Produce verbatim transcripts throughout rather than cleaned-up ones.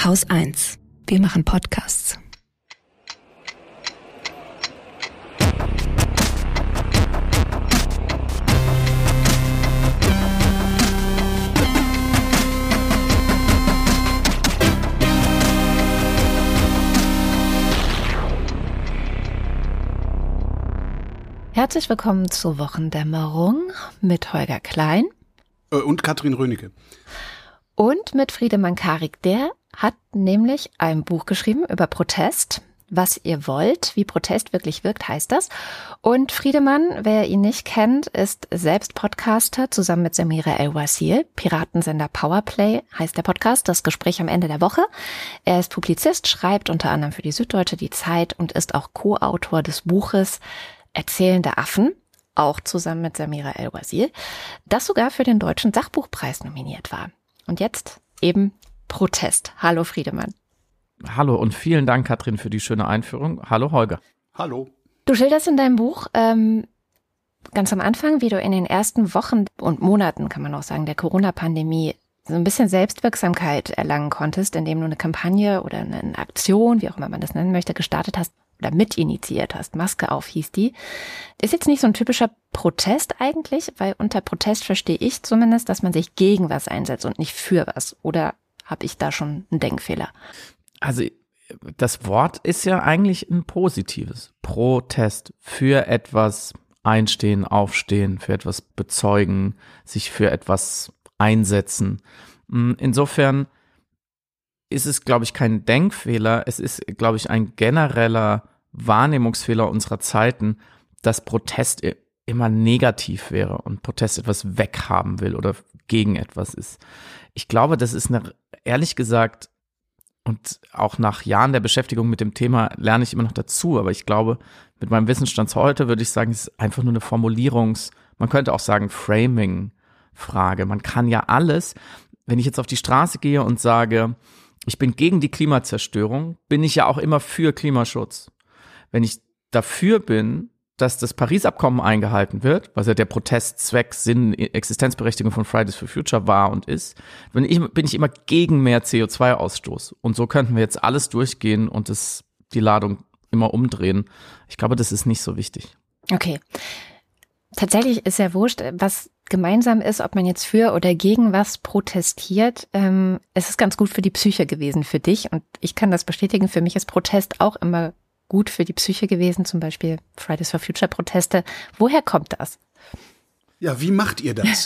Haus eins. Wir machen Podcasts. Herzlich willkommen zur Wochendämmerung mit Holger Klein. Und Katrin Rönecke. Und mit Friedemann Karik. Der hat nämlich ein Buch geschrieben über Protest. Was ihr wollt, wie Protest wirklich wirkt, heißt das. Und Friedemann, wer ihn nicht kennt, ist selbst Podcaster zusammen mit Samira El-Wasil. Piratensender Powerplay heißt der Podcast, das Gespräch am Ende der Woche. Er ist Publizist, schreibt unter anderem für die Süddeutsche, die Zeit und ist auch Co-Autor des Buches Erzählende Affen, auch zusammen mit Samira El-Wasil, das sogar für den Deutschen Sachbuchpreis nominiert war. Und jetzt eben Protest. Hallo Friedemann. Hallo und vielen Dank, Katrin, für die schöne Einführung. Hallo Holger. Hallo. Du schilderst in deinem Buch ähm, ganz am Anfang, wie du in den ersten Wochen und Monaten, kann man auch sagen, der Corona-Pandemie so ein bisschen Selbstwirksamkeit erlangen konntest, indem du eine Kampagne oder eine Aktion, wie auch immer man das nennen möchte, gestartet hast oder mitinitiiert hast. Maske auf hieß die. Ist jetzt nicht so ein typischer Protest eigentlich, weil unter Protest verstehe ich zumindest, dass man sich gegen was einsetzt und nicht für was. Oder habe ich da schon einen Denkfehler? Also das Wort ist ja eigentlich ein positives. Protest, für etwas einstehen, aufstehen, für etwas bezeugen, sich für etwas einsetzen. Insofern ist es, glaube ich, kein Denkfehler. Es ist, glaube ich, ein genereller Wahrnehmungsfehler unserer Zeiten, dass Protest immer negativ wäre und Protest etwas weghaben will oder gegen etwas ist. Ich glaube, das ist eine, ehrlich gesagt, und auch nach Jahren der Beschäftigung mit dem Thema lerne ich immer noch dazu, aber ich glaube, mit meinem Wissensstand heute würde ich sagen, es ist einfach nur eine Formulierungs-, man könnte auch sagen Framing-Frage. Man kann ja alles, wenn ich jetzt auf die Straße gehe und sage, ich bin gegen die Klimazerstörung, bin ich ja auch immer für Klimaschutz. Wenn ich dafür bin, dass das Paris-Abkommen eingehalten wird, was ja der Protestzweck, Sinn, Existenzberechtigung von Fridays for Future war und ist, bin ich, bin ich immer gegen mehr C O zwei Ausstoß. Und so könnten wir jetzt alles durchgehen und das, die Ladung immer umdrehen. Ich glaube, das ist nicht so wichtig. Okay. Tatsächlich ist ja wurscht, was gemeinsam ist, ob man jetzt für oder gegen was protestiert. Ähm, es ist ganz gut für die Psyche gewesen für dich und ich kann das bestätigen. Für mich ist Protest auch immer gut für die Psyche gewesen, zum Beispiel Fridays for Future Proteste. Woher kommt das? Ja, wie macht ihr das?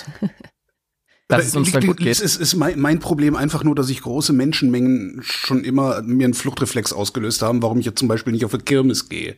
Dass es uns dann gut geht. Es ist, ist mein, mein Problem einfach nur, dass ich große Menschenmengen schon immer mir einen Fluchtreflex ausgelöst haben, warum ich jetzt zum Beispiel nicht auf eine Kirmes gehe.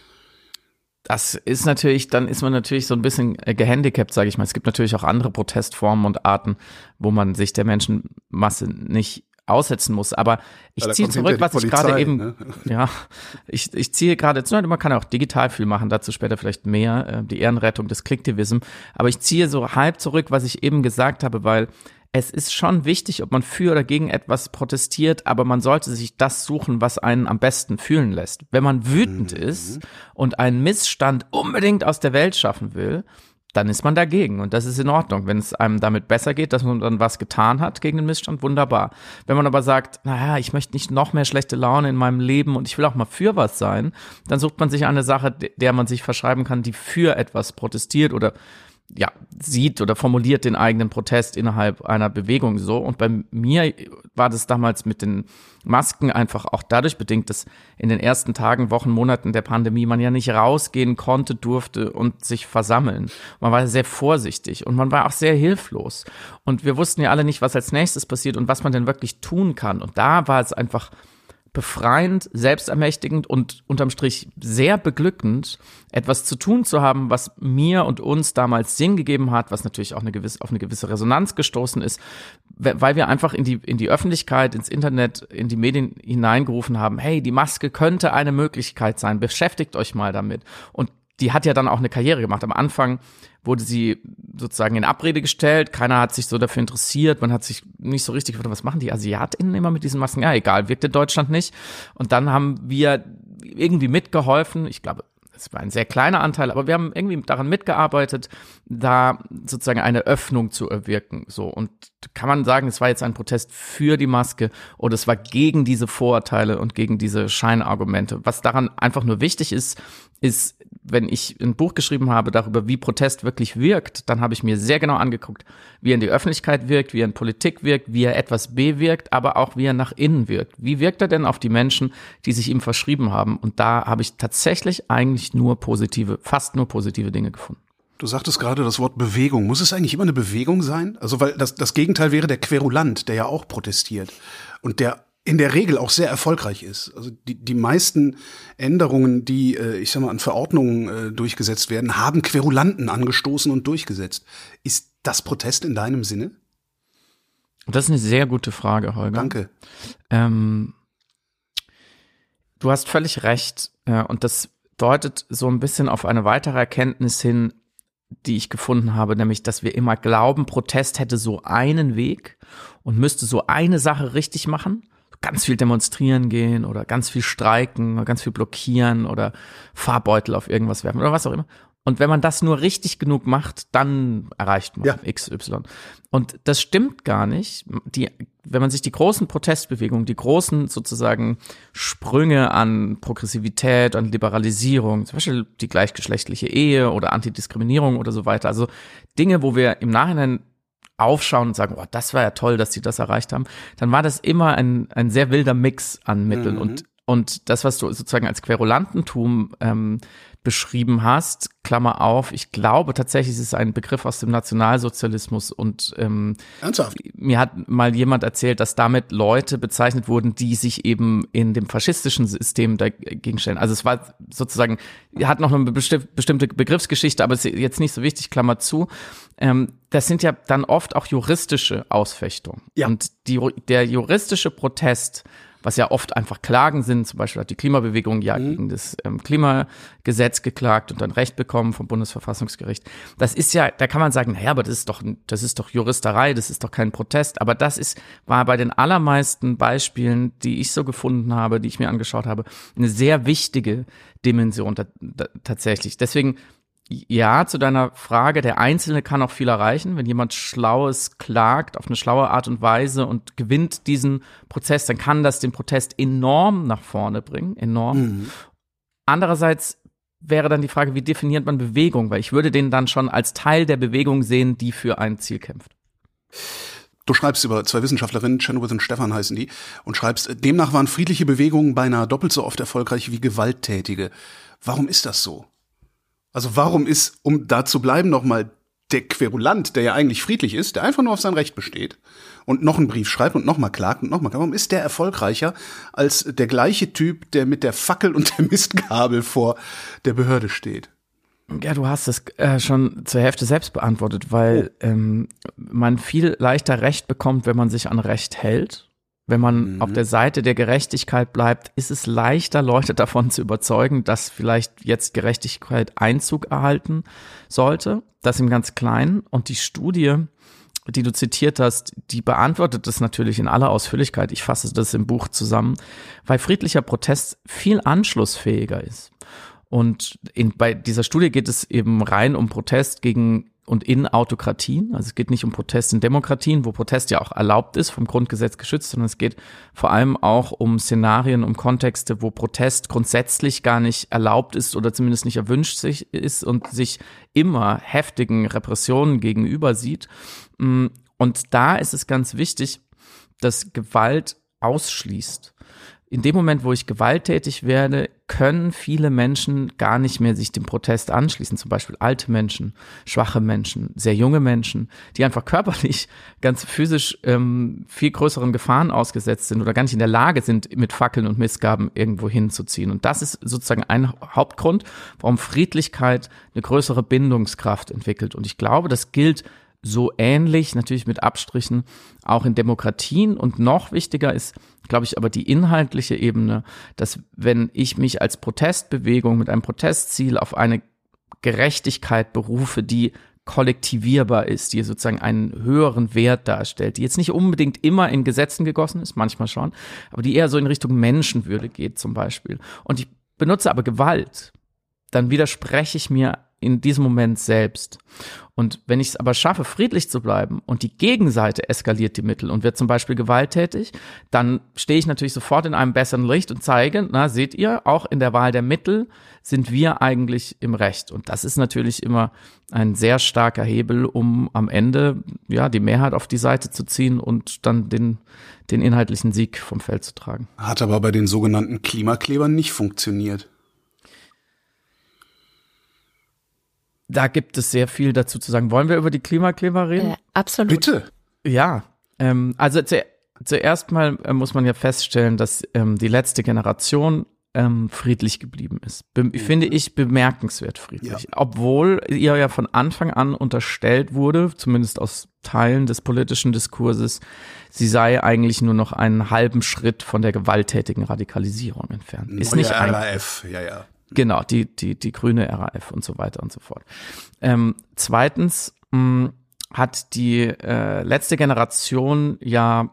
Das ist natürlich, dann ist man natürlich so ein bisschen gehandicapt, sage ich mal. Es gibt natürlich auch andere Protestformen und Arten, wo man sich der Menschenmasse nicht aussetzen muss. Aber ich ziehe zurück, was ich gerade eben, ne? ja, ich, ich ziehe gerade, man kann ja auch digital viel machen, dazu später vielleicht mehr, die Ehrenrettung des Klicktivism. Aber ich ziehe so halb zurück, was ich eben gesagt habe, weil es ist schon wichtig, ob man für oder gegen etwas protestiert, aber man sollte sich das suchen, was einen am besten fühlen lässt. Wenn man wütend mhm. ist und einen Missstand unbedingt aus der Welt schaffen will, dann ist man dagegen und das ist in Ordnung. Wenn es einem damit besser geht, dass man dann was getan hat gegen den Missstand, wunderbar. Wenn man aber sagt, naja, ich möchte nicht noch mehr schlechte Laune in meinem Leben und ich will auch mal für was sein, dann sucht man sich eine Sache, der man sich verschreiben kann, die für etwas protestiert oder ja, sieht oder formuliert den eigenen Protest innerhalb einer Bewegung so. Und bei mir war das damals mit den Masken einfach auch dadurch bedingt, dass in den ersten Tagen, Wochen, Monaten der Pandemie man ja nicht rausgehen konnte, durfte und sich versammeln. Man war sehr vorsichtig und man war auch sehr hilflos. Und wir wussten ja alle nicht, was als nächstes passiert und was man denn wirklich tun kann. Und da war es einfach befreiend, selbstermächtigend und unterm Strich sehr beglückend, etwas zu tun zu haben, was mir und uns damals Sinn gegeben hat, was natürlich auch eine gewisse, auf eine gewisse Resonanz gestoßen ist, weil wir einfach in die, in die Öffentlichkeit, ins Internet, in die Medien hineingerufen haben, hey, die Maske könnte eine Möglichkeit sein, beschäftigt euch mal damit. Und die hat ja dann auch eine Karriere gemacht. Am Anfang wurde sie sozusagen in Abrede gestellt. Keiner hat sich so dafür interessiert. Man hat sich nicht so richtig gefragt, was machen die AsiatInnen immer mit diesen Masken? Ja, egal, wirkt in Deutschland nicht. Und dann haben wir irgendwie mitgeholfen. Ich glaube, es war ein sehr kleiner Anteil, aber wir haben irgendwie daran mitgearbeitet, da sozusagen eine Öffnung zu erwirken. So, und kann man sagen, es war jetzt ein Protest für die Maske oder es war gegen diese Vorurteile und gegen diese Scheinargumente. Was daran einfach nur wichtig ist, ist, wenn ich ein Buch geschrieben habe darüber, wie Protest wirklich wirkt, dann habe ich mir sehr genau angeguckt, wie er in die Öffentlichkeit wirkt, wie er in Politik wirkt, wie er etwas bewirkt, aber auch wie er nach innen wirkt. Wie wirkt er denn auf die Menschen, die sich ihm verschrieben haben? Und da habe ich tatsächlich eigentlich nur positive, fast nur positive Dinge gefunden. Du sagtest gerade das Wort Bewegung. Muss es eigentlich immer eine Bewegung sein? Also, weil das, das Gegenteil wäre der Querulant, der ja auch protestiert und der in der Regel auch sehr erfolgreich ist. Also die, die meisten Änderungen, die, äh, ich sag mal, an Verordnungen äh, durchgesetzt werden, haben Querulanten angestoßen und durchgesetzt. Ist das Protest in deinem Sinne? Das ist eine sehr gute Frage, Holger. Danke. Ähm, du hast völlig recht. Äh, und das deutet so ein bisschen auf eine weitere Erkenntnis hin, die ich gefunden habe, nämlich, dass wir immer glauben, Protest hätte so einen Weg und müsste so eine Sache richtig machen. Ganz viel demonstrieren gehen oder ganz viel streiken oder ganz viel blockieren oder Farbbeutel auf irgendwas werfen oder was auch immer. Und wenn man das nur richtig genug macht, dann erreicht man ja. X Y. Und das stimmt gar nicht. Die, wenn man sich die großen Protestbewegungen, die großen sozusagen Sprünge an Progressivität, an Liberalisierung, zum Beispiel die gleichgeschlechtliche Ehe oder Antidiskriminierung oder so weiter, also Dinge, wo wir im Nachhinein aufschauen und sagen, oh, das war ja toll, dass die das erreicht haben, dann war das immer ein, ein sehr wilder Mix an Mitteln. Mhm. Und, und das, was du sozusagen als Querulantentum ähm, beschrieben hast, Klammer auf, ich glaube tatsächlich, es ist ein Begriff aus dem Nationalsozialismus und ähm, ernsthaft? Mir hat mal jemand erzählt, dass damit Leute bezeichnet wurden, die sich eben in dem faschistischen System dagegen stellen. Also es war sozusagen, hat noch eine besti- bestimmte Begriffsgeschichte, aber es ist jetzt nicht so wichtig, Klammer zu. Ähm, das sind ja dann oft auch juristische Ausfechtungen. Ja. Und die, der juristische Protest, was ja oft einfach Klagen sind, zum Beispiel hat die Klimabewegung ja mhm. gegen das ähm, Klimagesetz geklagt und dann Recht bekommen vom Bundesverfassungsgericht. Das ist ja, da kann man sagen, naja, aber das ist doch, das ist doch Juristerei, das ist doch kein Protest. Aber das ist, war bei den allermeisten Beispielen, die ich so gefunden habe, die ich mir angeschaut habe, eine sehr wichtige Dimension da, da, tatsächlich. Deswegen, ja, zu deiner Frage, der Einzelne kann auch viel erreichen. Wenn jemand Schlaues klagt auf eine schlaue Art und Weise und gewinnt diesen Prozess, dann kann das den Protest enorm nach vorne bringen, enorm. Mhm. Andererseits wäre dann die Frage, wie definiert man Bewegung? Weil ich würde den dann schon als Teil der Bewegung sehen, die für ein Ziel kämpft. Du schreibst über zwei Wissenschaftlerinnen, Chenoweth und Stephan heißen die, und schreibst, demnach waren friedliche Bewegungen beinahe doppelt so oft erfolgreich wie gewalttätige. Warum ist das so? Also warum ist, um da zu bleiben, nochmal der Querulant, der ja eigentlich friedlich ist, der einfach nur auf sein Recht besteht und noch einen Brief schreibt und nochmal klagt und nochmal klagt, warum ist der erfolgreicher als der gleiche Typ, der mit der Fackel und der Mistgabel vor der Behörde steht? Ja, du hast es äh, schon zur Hälfte selbst beantwortet, weil oh. ähm, man viel leichter Recht bekommt, wenn man sich an Recht hält. Wenn man mhm. auf der Seite der Gerechtigkeit bleibt, ist es leichter, Leute davon zu überzeugen, dass vielleicht jetzt Gerechtigkeit Einzug erhalten sollte. Das im ganz Kleinen. Und die Studie, die du zitiert hast, die beantwortet das natürlich in aller Ausführlichkeit. Ich fasse das im Buch zusammen, weil friedlicher Protest viel anschlussfähiger ist. Und in, bei dieser Studie geht es eben rein um Protest gegen und in Autokratien. Also es geht nicht um Protest in Demokratien, wo Protest ja auch erlaubt ist, vom Grundgesetz geschützt, sondern es geht vor allem auch um Szenarien, um Kontexte, wo Protest grundsätzlich gar nicht erlaubt ist oder zumindest nicht erwünscht sich ist und sich immer heftigen Repressionen gegenüber sieht. Und da ist es ganz wichtig, dass Gewalt ausschließt. In dem Moment, wo ich gewalttätig werde, können viele Menschen gar nicht mehr sich dem Protest anschließen. Zum Beispiel alte Menschen, schwache Menschen, sehr junge Menschen, die einfach körperlich ganz physisch ähm, viel größeren Gefahren ausgesetzt sind oder gar nicht in der Lage sind, mit Fackeln und Mistgaben irgendwo hinzuziehen. Und das ist sozusagen ein Hauptgrund, warum Friedlichkeit eine größere Bindungskraft entwickelt. Und ich glaube, das gilt so ähnlich, natürlich mit Abstrichen, auch in Demokratien. Und noch wichtiger ist, glaube ich, aber die inhaltliche Ebene, dass wenn ich mich als Protestbewegung mit einem Protestziel auf eine Gerechtigkeit berufe, die kollektivierbar ist, die sozusagen einen höheren Wert darstellt, die jetzt nicht unbedingt immer in Gesetzen gegossen ist, manchmal schon, aber die eher so in Richtung Menschenwürde geht zum Beispiel. Und ich benutze aber Gewalt, dann widerspreche ich mir in diesem Moment selbst. Und wenn ich es aber schaffe, friedlich zu bleiben und die Gegenseite eskaliert die Mittel und wird zum Beispiel gewalttätig, dann stehe ich natürlich sofort in einem besseren Licht und zeige, na, seht ihr, auch in der Wahl der Mittel sind wir eigentlich im Recht. Und das ist natürlich immer ein sehr starker Hebel, um am Ende ja die Mehrheit auf die Seite zu ziehen und dann den, den inhaltlichen Sieg vom Feld zu tragen. Hat aber bei den sogenannten Klimaklebern nicht funktioniert. Da gibt es sehr viel dazu zu sagen. Wollen wir über die Klimakleber reden? Äh, absolut. Bitte. Ja, ähm, also zu, zuerst mal äh, muss man ja feststellen, dass ähm, die letzte Generation ähm, friedlich geblieben ist. Be- mhm. Finde ich bemerkenswert friedlich. Ja. Obwohl ihr ja von Anfang an unterstellt wurde, zumindest aus Teilen des politischen Diskurses, sie sei eigentlich nur noch einen halben Schritt von der gewalttätigen Radikalisierung entfernt. Ist Neue nicht R A F, ja, ja. Genau, die, die, die grüne R A F und so weiter und so fort. Ähm, zweitens mh, hat die äh, letzte Generation ja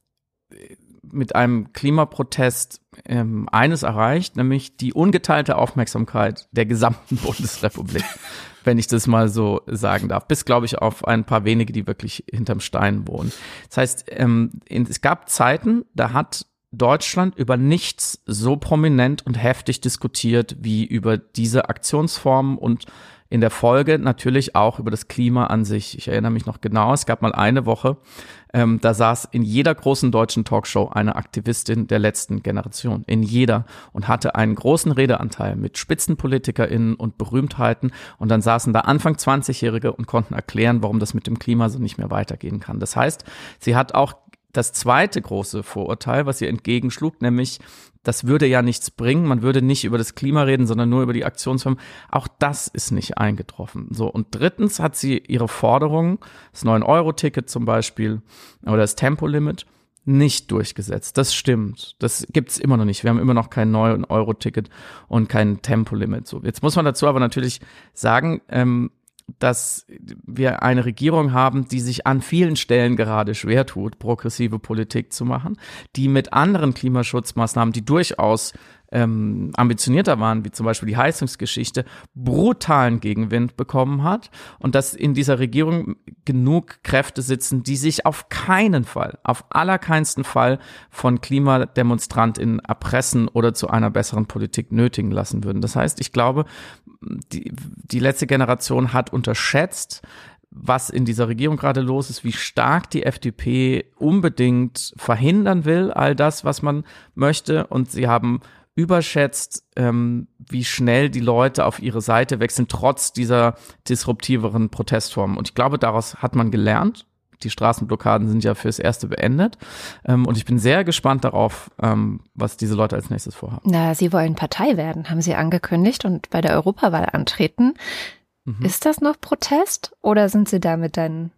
mit einem Klimaprotest ähm, eines erreicht, nämlich die ungeteilte Aufmerksamkeit der gesamten Bundesrepublik, wenn ich das mal so sagen darf. Bis, glaube ich, auf ein paar wenige, die wirklich hinterm Stein wohnen. Das heißt, ähm, in, es gab Zeiten, da hat Deutschland über nichts so prominent und heftig diskutiert wie über diese Aktionsformen und in der Folge natürlich auch über das Klima an sich. Ich erinnere mich noch genau, es gab mal eine Woche, ähm, da saß in jeder großen deutschen Talkshow eine Aktivistin der letzten Generation, in jeder, und hatte einen großen Redeanteil mit SpitzenpolitikerInnen und Berühmtheiten, und dann saßen da Anfang zwanzigjährige und konnten erklären, warum das mit dem Klima so nicht mehr weitergehen kann. Das heißt, sie hat auch das zweite große Vorurteil, was ihr entgegenschlug, nämlich, das würde ja nichts bringen, man würde nicht über das Klima reden, sondern nur über die Aktionsformen. Auch das ist nicht eingetroffen. So, und drittens hat sie ihre Forderungen, das neun Euro Ticket zum Beispiel oder das Tempolimit, nicht durchgesetzt. Das stimmt. Das gibt's immer noch nicht. Wir haben immer noch kein neun Euro Ticket und kein Tempolimit. So, jetzt muss man dazu aber natürlich sagen, ähm, dass wir eine Regierung haben, die sich an vielen Stellen gerade schwer tut, progressive Politik zu machen, die mit anderen Klimaschutzmaßnahmen, die durchaus ähm, ambitionierter waren, wie zum Beispiel die Heizungsgeschichte, brutalen Gegenwind bekommen hat, und dass in dieser Regierung genug Kräfte sitzen, die sich auf keinen Fall, auf allerkeinsten Fall von KlimademonstrantInnen erpressen oder zu einer besseren Politik nötigen lassen würden. Das heißt, ich glaube, die, die letzte Generation hat unterschätzt, was in dieser Regierung gerade los ist, wie stark die F D P unbedingt verhindern will, all das, was man möchte, und sie haben überschätzt, ähm, wie schnell die Leute auf ihre Seite wechseln, trotz dieser disruptiveren Protestformen. Und ich glaube, daraus hat man gelernt. Die Straßenblockaden sind ja fürs Erste beendet. Ähm, und ich bin sehr gespannt darauf, ähm, was diese Leute als nächstes vorhaben. Na, sie wollen Partei werden, haben sie angekündigt, und bei der Europawahl antreten. Mhm. Ist das noch Protest oder sind sie damit dann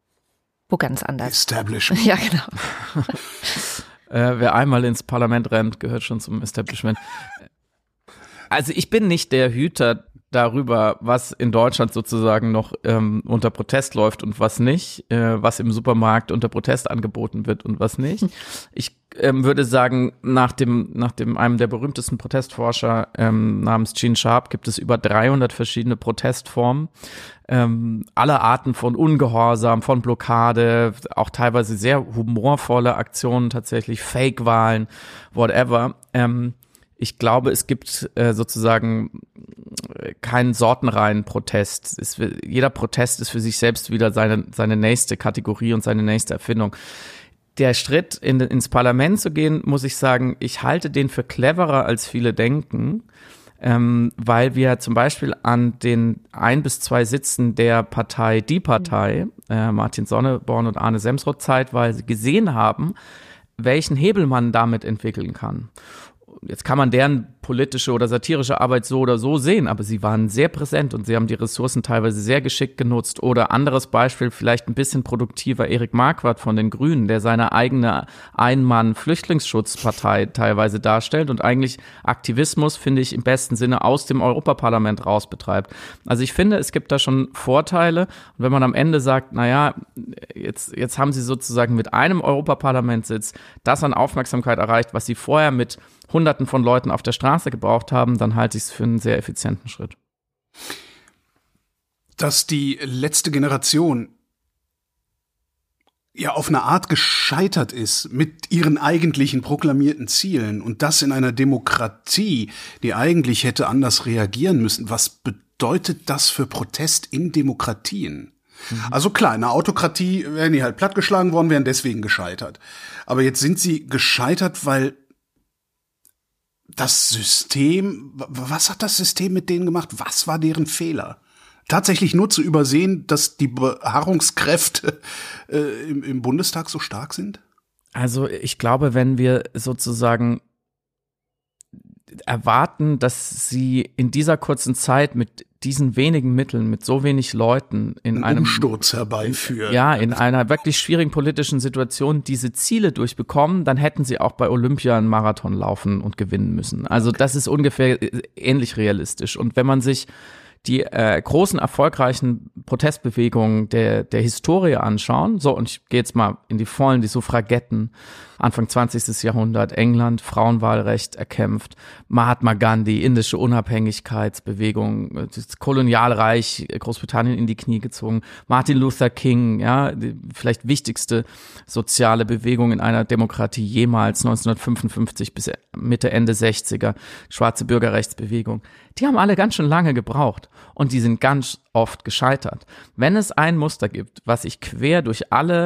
wo ganz anders? Establishment. Ja, genau. Äh, wer einmal ins Parlament rennt, gehört schon zum Establishment. Also ich bin nicht der Hüter darüber, was in Deutschland sozusagen noch ähm, unter Protest läuft und was nicht, äh, was im Supermarkt unter Protest angeboten wird und was nicht. Ich ähm, würde sagen, nach dem, nach dem einem der berühmtesten Protestforscher ähm, namens Gene Sharp gibt es über dreihundert verschiedene Protestformen. Ähm, alle Arten von Ungehorsam, von Blockade, auch teilweise sehr humorvolle Aktionen tatsächlich, Fake-Wahlen, whatever. Ähm, ich glaube, es gibt äh, sozusagen keinen sortenreinen Protest. Es, jeder Protest ist für sich selbst wieder seine, seine nächste Kategorie und seine nächste Erfindung. Der Schritt, in, ins Parlament zu gehen, muss ich sagen, ich halte den für cleverer, als viele denken. Ähm, weil wir zum Beispiel an den ein bis zwei Sitzen der Partei Die Partei, äh, Martin Sonneborn und Arne Semsrott, zeitweise gesehen haben, welchen Hebel man damit entwickeln kann. Jetzt kann man deren politische oder satirische Arbeit so oder so sehen, aber sie waren sehr präsent und sie haben die Ressourcen teilweise sehr geschickt genutzt. Oder anderes Beispiel, vielleicht ein bisschen produktiver, Erik Marquardt von den Grünen, der seine eigene Ein-Mann-Flüchtlingsschutzpartei teilweise darstellt und eigentlich Aktivismus, finde ich, im besten Sinne aus dem Europaparlament raus betreibt. Also ich finde, es gibt da schon Vorteile. Und wenn man am Ende sagt, naja, jetzt, jetzt haben sie sozusagen mit einem Europaparlamentssitz das an Aufmerksamkeit erreicht, was sie vorher mit Hunderten von Leuten auf der Straße gebraucht haben, dann halte ich es für einen sehr effizienten Schritt. Dass die letzte Generation ja auf eine Art gescheitert ist mit ihren eigentlichen proklamierten Zielen und das in einer Demokratie, die eigentlich hätte anders reagieren müssen. Was bedeutet das für Protest in Demokratien? Mhm. Also klar, in einer Autokratie wären die halt plattgeschlagen worden, wären deswegen gescheitert. Aber jetzt sind sie gescheitert, weil das System, was hat das System mit denen gemacht? Was war deren Fehler? Tatsächlich nur zu übersehen, dass die Beharrungskräfte äh, im, im Bundestag so stark sind? Also ich glaube, wenn wir sozusagen erwarten, dass sie in dieser kurzen Zeit mit diesen wenigen Mitteln, mit so wenig Leuten in Ein einem Umsturz herbeiführen. Ja, in einer wirklich schwierigen politischen Situation diese Ziele durchbekommen, dann hätten sie auch bei Olympia einen Marathon laufen und gewinnen müssen. Also das ist ungefähr ähnlich realistisch. Und wenn man sich die äh, großen, erfolgreichen Protestbewegungen der der Historie anschauen. So, und ich gehe jetzt mal in die Vollen, die Suffragetten, Anfang zwanzigsten Jahrhundert, England, Frauenwahlrecht erkämpft, Mahatma Gandhi, indische Unabhängigkeitsbewegung, das Kolonialreich, Großbritannien in die Knie gezogen, Martin Luther King, ja, die vielleicht wichtigste soziale Bewegung in einer Demokratie jemals, neunzehnhundertfünfundfünfzig bis Mitte, Ende sechziger, schwarze Bürgerrechtsbewegung. Die haben alle ganz schön lange gebraucht und die sind ganz oft gescheitert. Wenn es ein Muster gibt, was ich quer durch alle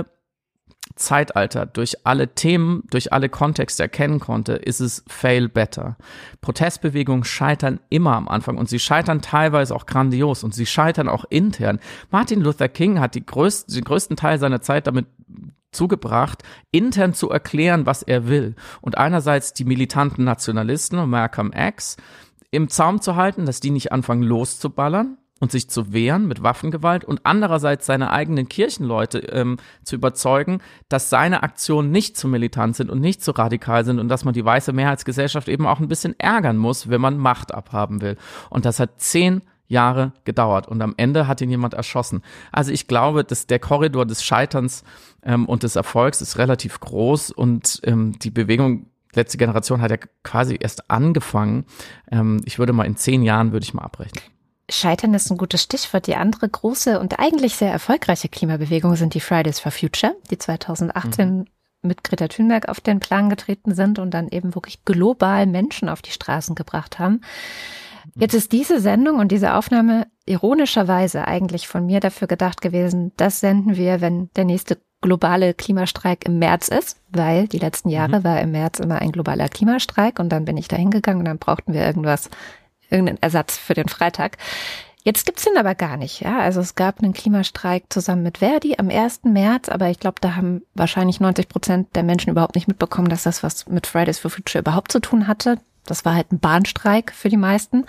Zeitalter, durch alle Themen, durch alle Kontexte erkennen konnte, ist es fail better. Protestbewegungen scheitern immer am Anfang und sie scheitern teilweise auch grandios und sie scheitern auch intern. Martin Luther King hat die größten, den größten Teil seiner Zeit damit zugebracht, intern zu erklären, was er will. Und einerseits die militanten Nationalisten und Malcolm X im Zaum zu halten, dass die nicht anfangen loszuballern und sich zu wehren mit Waffengewalt und andererseits seine eigenen Kirchenleute ähm, zu überzeugen, dass seine Aktionen nicht zu militant sind und nicht zu radikal sind und dass man die weiße Mehrheitsgesellschaft eben auch ein bisschen ärgern muss, wenn man Macht abhaben will. Und das hat zehn Jahre gedauert und am Ende hat ihn jemand erschossen. Also ich glaube, dass der Korridor des Scheiterns ähm, und des Erfolgs ist relativ groß und ähm, die Bewegung letzte Generation hat ja quasi erst angefangen. Ähm, ich würde mal in zehn Jahren würde ich mal abrechnen. Scheitern ist ein gutes Stichwort. Die andere große und eigentlich sehr erfolgreiche Klimabewegung sind die Fridays for Future, die zweitausendachtzehn mhm. mit Greta Thunberg auf den Plan getreten sind und dann eben wirklich global Menschen auf die Straßen gebracht haben. Jetzt ist diese Sendung und diese Aufnahme ironischerweise eigentlich von mir dafür gedacht gewesen, das senden wir, wenn der nächste globale Klimastreik im März ist, weil die letzten Jahre mhm. war im März immer ein globaler Klimastreik und dann bin ich da hingegangen und dann brauchten wir irgendwas, irgendeinen Ersatz für den Freitag. Jetzt gibt's den aber gar nicht, ja. Also es gab einen Klimastreik zusammen mit Verdi am ersten März, aber ich glaube, da haben wahrscheinlich neunzig Prozent der Menschen überhaupt nicht mitbekommen, dass das was mit Fridays for Future überhaupt zu tun hatte. Das war halt ein Bahnstreik für die meisten.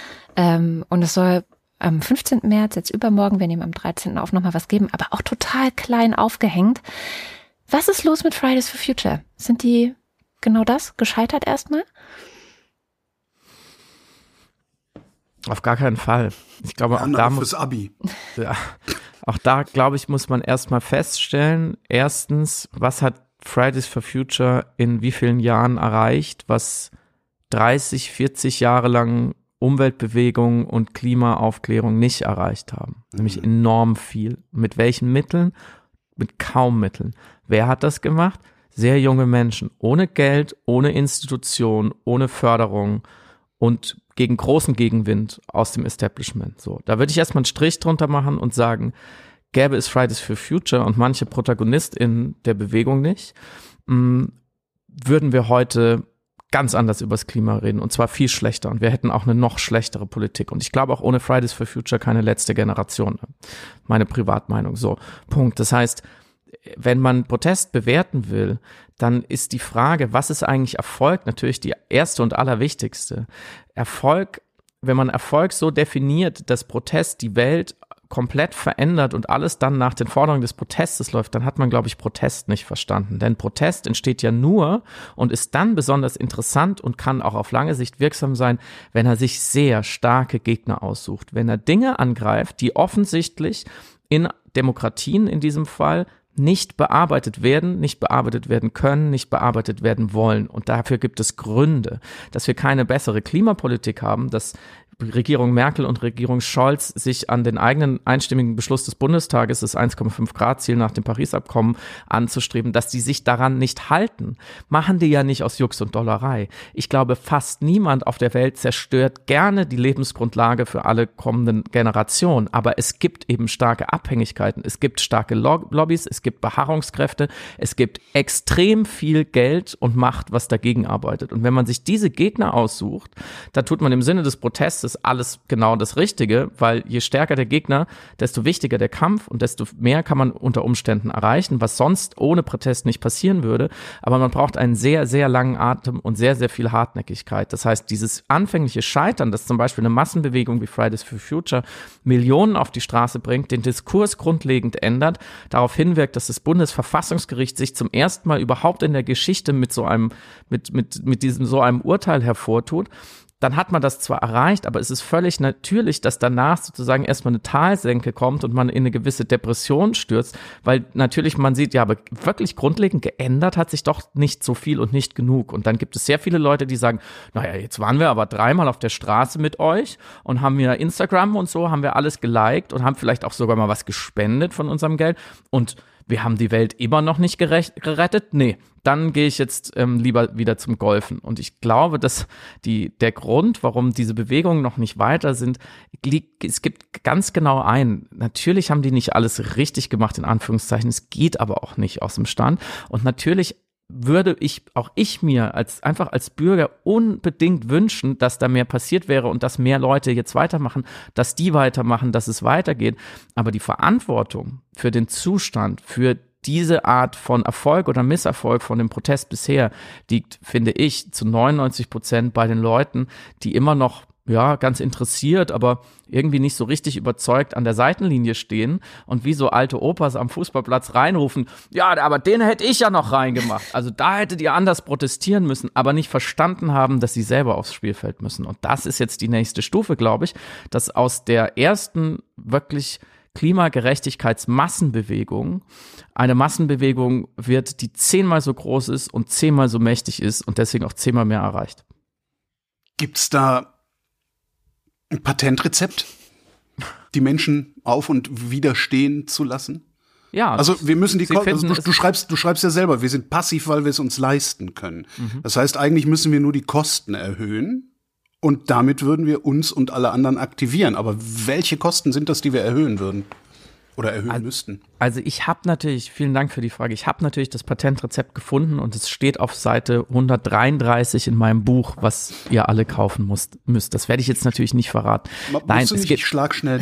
Ähm, und es soll am fünfzehnten März, jetzt übermorgen, wir nehmen am dreizehnten auf, nochmal was geben, aber auch total klein aufgehängt. Was ist los mit Fridays for Future? Sind die genau das, gescheitert erstmal? Auf gar keinen Fall. Ich glaube, auch da muss, Abi. Ja, auch da, glaube ich, muss man erstmal feststellen, erstens, was hat Fridays for Future in wie vielen Jahren erreicht, was dreißig, vierzig Jahre lang Umweltbewegung und Klimaaufklärung nicht erreicht haben. Mhm. Nämlich enorm viel. Mit welchen Mitteln? Mit kaum Mitteln. Wer hat das gemacht? Sehr junge Menschen. Ohne Geld, ohne Institution, ohne Förderung und gegen großen Gegenwind aus dem Establishment. So, da würde ich erstmal einen Strich drunter machen und sagen, gäbe es Fridays for Future und manche ProtagonistInnen der Bewegung nicht, mh, würden wir heute ganz anders über das Klima reden und zwar viel schlechter und wir hätten auch eine noch schlechtere Politik und ich glaube auch ohne Fridays for Future keine letzte Generation. Meine Privatmeinung, so, Punkt. Das heißt, wenn man Protest bewerten will, dann ist die Frage, was ist eigentlich Erfolg, natürlich die erste und allerwichtigste. Erfolg, wenn man Erfolg so definiert, dass Protest die Welt komplett verändert und alles dann nach den Forderungen des Protestes läuft, dann hat man, glaube ich, Protest nicht verstanden. Denn Protest entsteht ja nur und ist dann besonders interessant und kann auch auf lange Sicht wirksam sein, wenn er sich sehr starke Gegner aussucht. Wenn er Dinge angreift, die offensichtlich in Demokratien in diesem Fall nicht bearbeitet werden, nicht bearbeitet werden können, nicht bearbeitet werden wollen. Und dafür gibt es Gründe, dass wir keine bessere Klimapolitik haben, dass Regierung Merkel und Regierung Scholz sich an den eigenen einstimmigen Beschluss des Bundestages, das eins Komma fünf Grad Ziel nach dem Paris-Abkommen anzustreben, dass die sich daran nicht halten. Machen die ja nicht aus Jux und Dollerei. Ich glaube, fast niemand auf der Welt zerstört gerne die Lebensgrundlage für alle kommenden Generationen. Aber es gibt eben starke Abhängigkeiten. Es gibt starke Lobbys, es gibt Beharrungskräfte, es gibt extrem viel Geld und Macht, was dagegen arbeitet. Und wenn man sich diese Gegner aussucht, da tut man im Sinne des Protestes ist alles genau das Richtige, weil je stärker der Gegner, desto wichtiger der Kampf und desto mehr kann man unter Umständen erreichen, was sonst ohne Protest nicht passieren würde. Aber man braucht einen sehr, sehr langen Atem und sehr, sehr viel Hartnäckigkeit. Das heißt, dieses anfängliche Scheitern, dass zum Beispiel eine Massenbewegung wie Fridays for Future Millionen auf die Straße bringt, den Diskurs grundlegend ändert, darauf hinwirkt, dass das Bundesverfassungsgericht sich zum ersten Mal überhaupt in der Geschichte mit so einem, mit, mit, mit diesem so einem Urteil hervortut, dann hat man das zwar erreicht, aber es ist völlig natürlich, dass danach sozusagen erstmal eine Talsenke kommt und man in eine gewisse Depression stürzt, weil natürlich man sieht, ja, aber wirklich grundlegend geändert hat sich doch nicht so viel und nicht genug. Und dann gibt es sehr viele Leute, die sagen, naja, jetzt waren wir aber dreimal auf der Straße mit euch und haben wir Instagram und so, haben wir alles geliked und haben vielleicht auch sogar mal was gespendet von unserem Geld und wir haben die Welt immer noch nicht gerecht, gerettet. Nee, dann gehe ich jetzt ähm, lieber wieder zum Golfen. Und ich glaube, dass die, der Grund, warum diese Bewegungen noch nicht weiter sind, liegt, es gibt ganz genau einen. Natürlich haben die nicht alles richtig gemacht, in Anführungszeichen. Es geht aber auch nicht aus dem Stand. Und natürlich würde ich, auch ich mir als einfach als Bürger unbedingt wünschen, dass da mehr passiert wäre und dass mehr Leute jetzt weitermachen, dass die weitermachen, dass es weitergeht. Aber die Verantwortung für den Zustand, für diese Art von Erfolg oder Misserfolg von dem Protest bisher liegt, finde ich, zu neunundneunzig Prozent bei den Leuten, die immer noch ja, ganz interessiert, aber irgendwie nicht so richtig überzeugt an der Seitenlinie stehen und wie so alte Opas am Fußballplatz reinrufen, ja, aber den hätte ich ja noch reingemacht. Also da hättet ihr anders protestieren müssen, aber nicht verstanden haben, dass sie selber aufs Spielfeld müssen. Und das ist jetzt die nächste Stufe, glaube ich, dass aus der ersten wirklich Klimagerechtigkeitsmassenbewegung eine Massenbewegung wird, die zehnmal so groß ist und zehnmal so mächtig ist und deswegen auch zehnmal mehr erreicht. Gibt's da ein Patentrezept, die Menschen auf- und widerstehen zu lassen? Ja. Also wir müssen die, finden, also du, du schreibst, du schreibst ja selber, wir sind passiv, weil wir es uns leisten können. Mhm. Das heißt, eigentlich müssen wir nur die Kosten erhöhen und damit würden wir uns und alle anderen aktivieren. Aber welche Kosten sind das, die wir erhöhen würden? Oder erhöhen also, müssten? Also ich habe natürlich, vielen Dank für die Frage, ich habe natürlich das Patentrezept gefunden und es steht auf Seite hundertdreiunddreißig in meinem Buch, was ihr alle kaufen müsst. müsst. Das werde ich jetzt natürlich nicht verraten. Ma, Nein, du es nicht geht schlagschnell.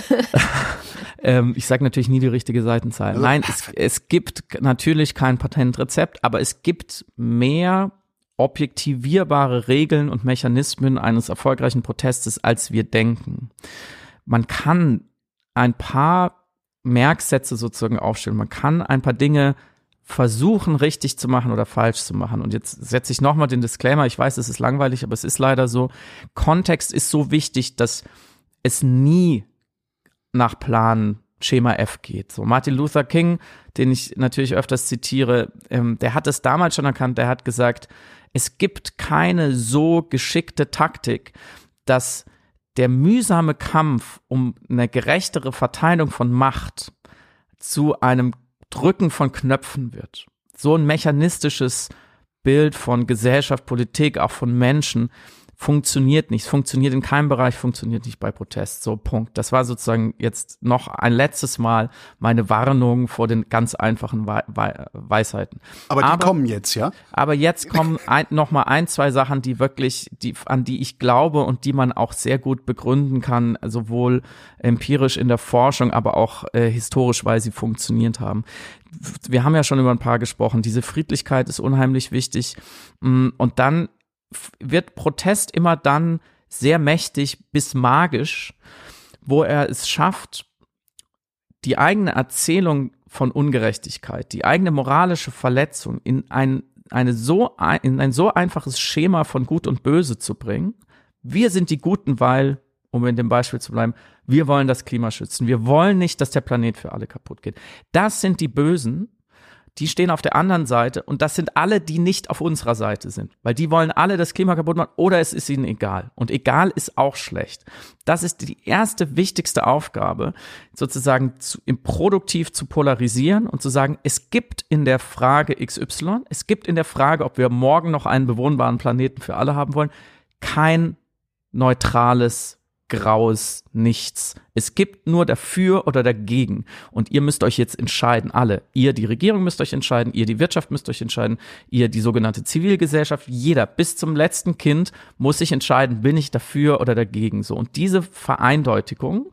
ähm, ich sage natürlich nie die richtige Seitenzahl. Also, Nein, es, es gibt natürlich kein Patentrezept, aber es gibt mehr objektivierbare Regeln und Mechanismen eines erfolgreichen Protestes, als wir denken. Man kann ein paar Merksätze sozusagen aufstellen. Man kann ein paar Dinge versuchen, richtig zu machen oder falsch zu machen. Und jetzt setze ich nochmal den Disclaimer. Ich weiß, es ist langweilig, aber es ist leider so. Kontext ist so wichtig, dass es nie nach Plan Schema F geht. So Martin Luther King, den ich natürlich öfters zitiere, ähm, der hat es damals schon erkannt. Der hat gesagt, es gibt keine so geschickte Taktik, dass der mühsame Kampf um eine gerechtere Verteilung von Macht zu einem Drücken von Knöpfen wird. So ein mechanistisches Bild von Gesellschaft, Politik, auch von Menschen funktioniert nicht. Es funktioniert in keinem Bereich, funktioniert nicht bei Protest. So, Punkt. Das war sozusagen jetzt noch ein letztes Mal meine Warnung vor den ganz einfachen We- We- Weisheiten. Aber die aber, kommen jetzt, ja? Aber jetzt kommen ein, noch mal ein, zwei Sachen, die wirklich, die, an die ich glaube und die man auch sehr gut begründen kann, sowohl empirisch in der Forschung, aber auch äh, historisch, weil sie funktioniert haben. Wir haben ja schon über ein paar gesprochen. Diese Friedlichkeit ist unheimlich wichtig. Und dann wird Protest immer dann sehr mächtig bis magisch, wo er es schafft, die eigene Erzählung von Ungerechtigkeit, die eigene moralische Verletzung in ein, eine so, in ein so einfaches Schema von Gut und Böse zu bringen. Wir sind die Guten, weil um in dem Beispiel zu bleiben, wir wollen das Klima schützen. Wir wollen nicht, dass der Planet für alle kaputt geht. Das sind die Bösen, die stehen auf der anderen Seite und das sind alle, die nicht auf unserer Seite sind, weil die wollen alle das Klima kaputt machen oder es ist ihnen egal. Und egal ist auch schlecht. Das ist die erste wichtigste Aufgabe, sozusagen zu, im produktiv zu polarisieren und zu sagen, es gibt in der Frage X Y, es gibt in der Frage, ob wir morgen noch einen bewohnbaren Planeten für alle haben wollen, kein neutrales graues Nichts. Es gibt nur dafür oder dagegen. Und ihr müsst euch jetzt entscheiden, alle. Ihr, die Regierung, müsst euch entscheiden, ihr, die Wirtschaft, müsst euch entscheiden, ihr, die sogenannte Zivilgesellschaft, jeder, bis zum letzten Kind muss sich entscheiden, bin ich dafür oder dagegen. So. Und diese Vereindeutigung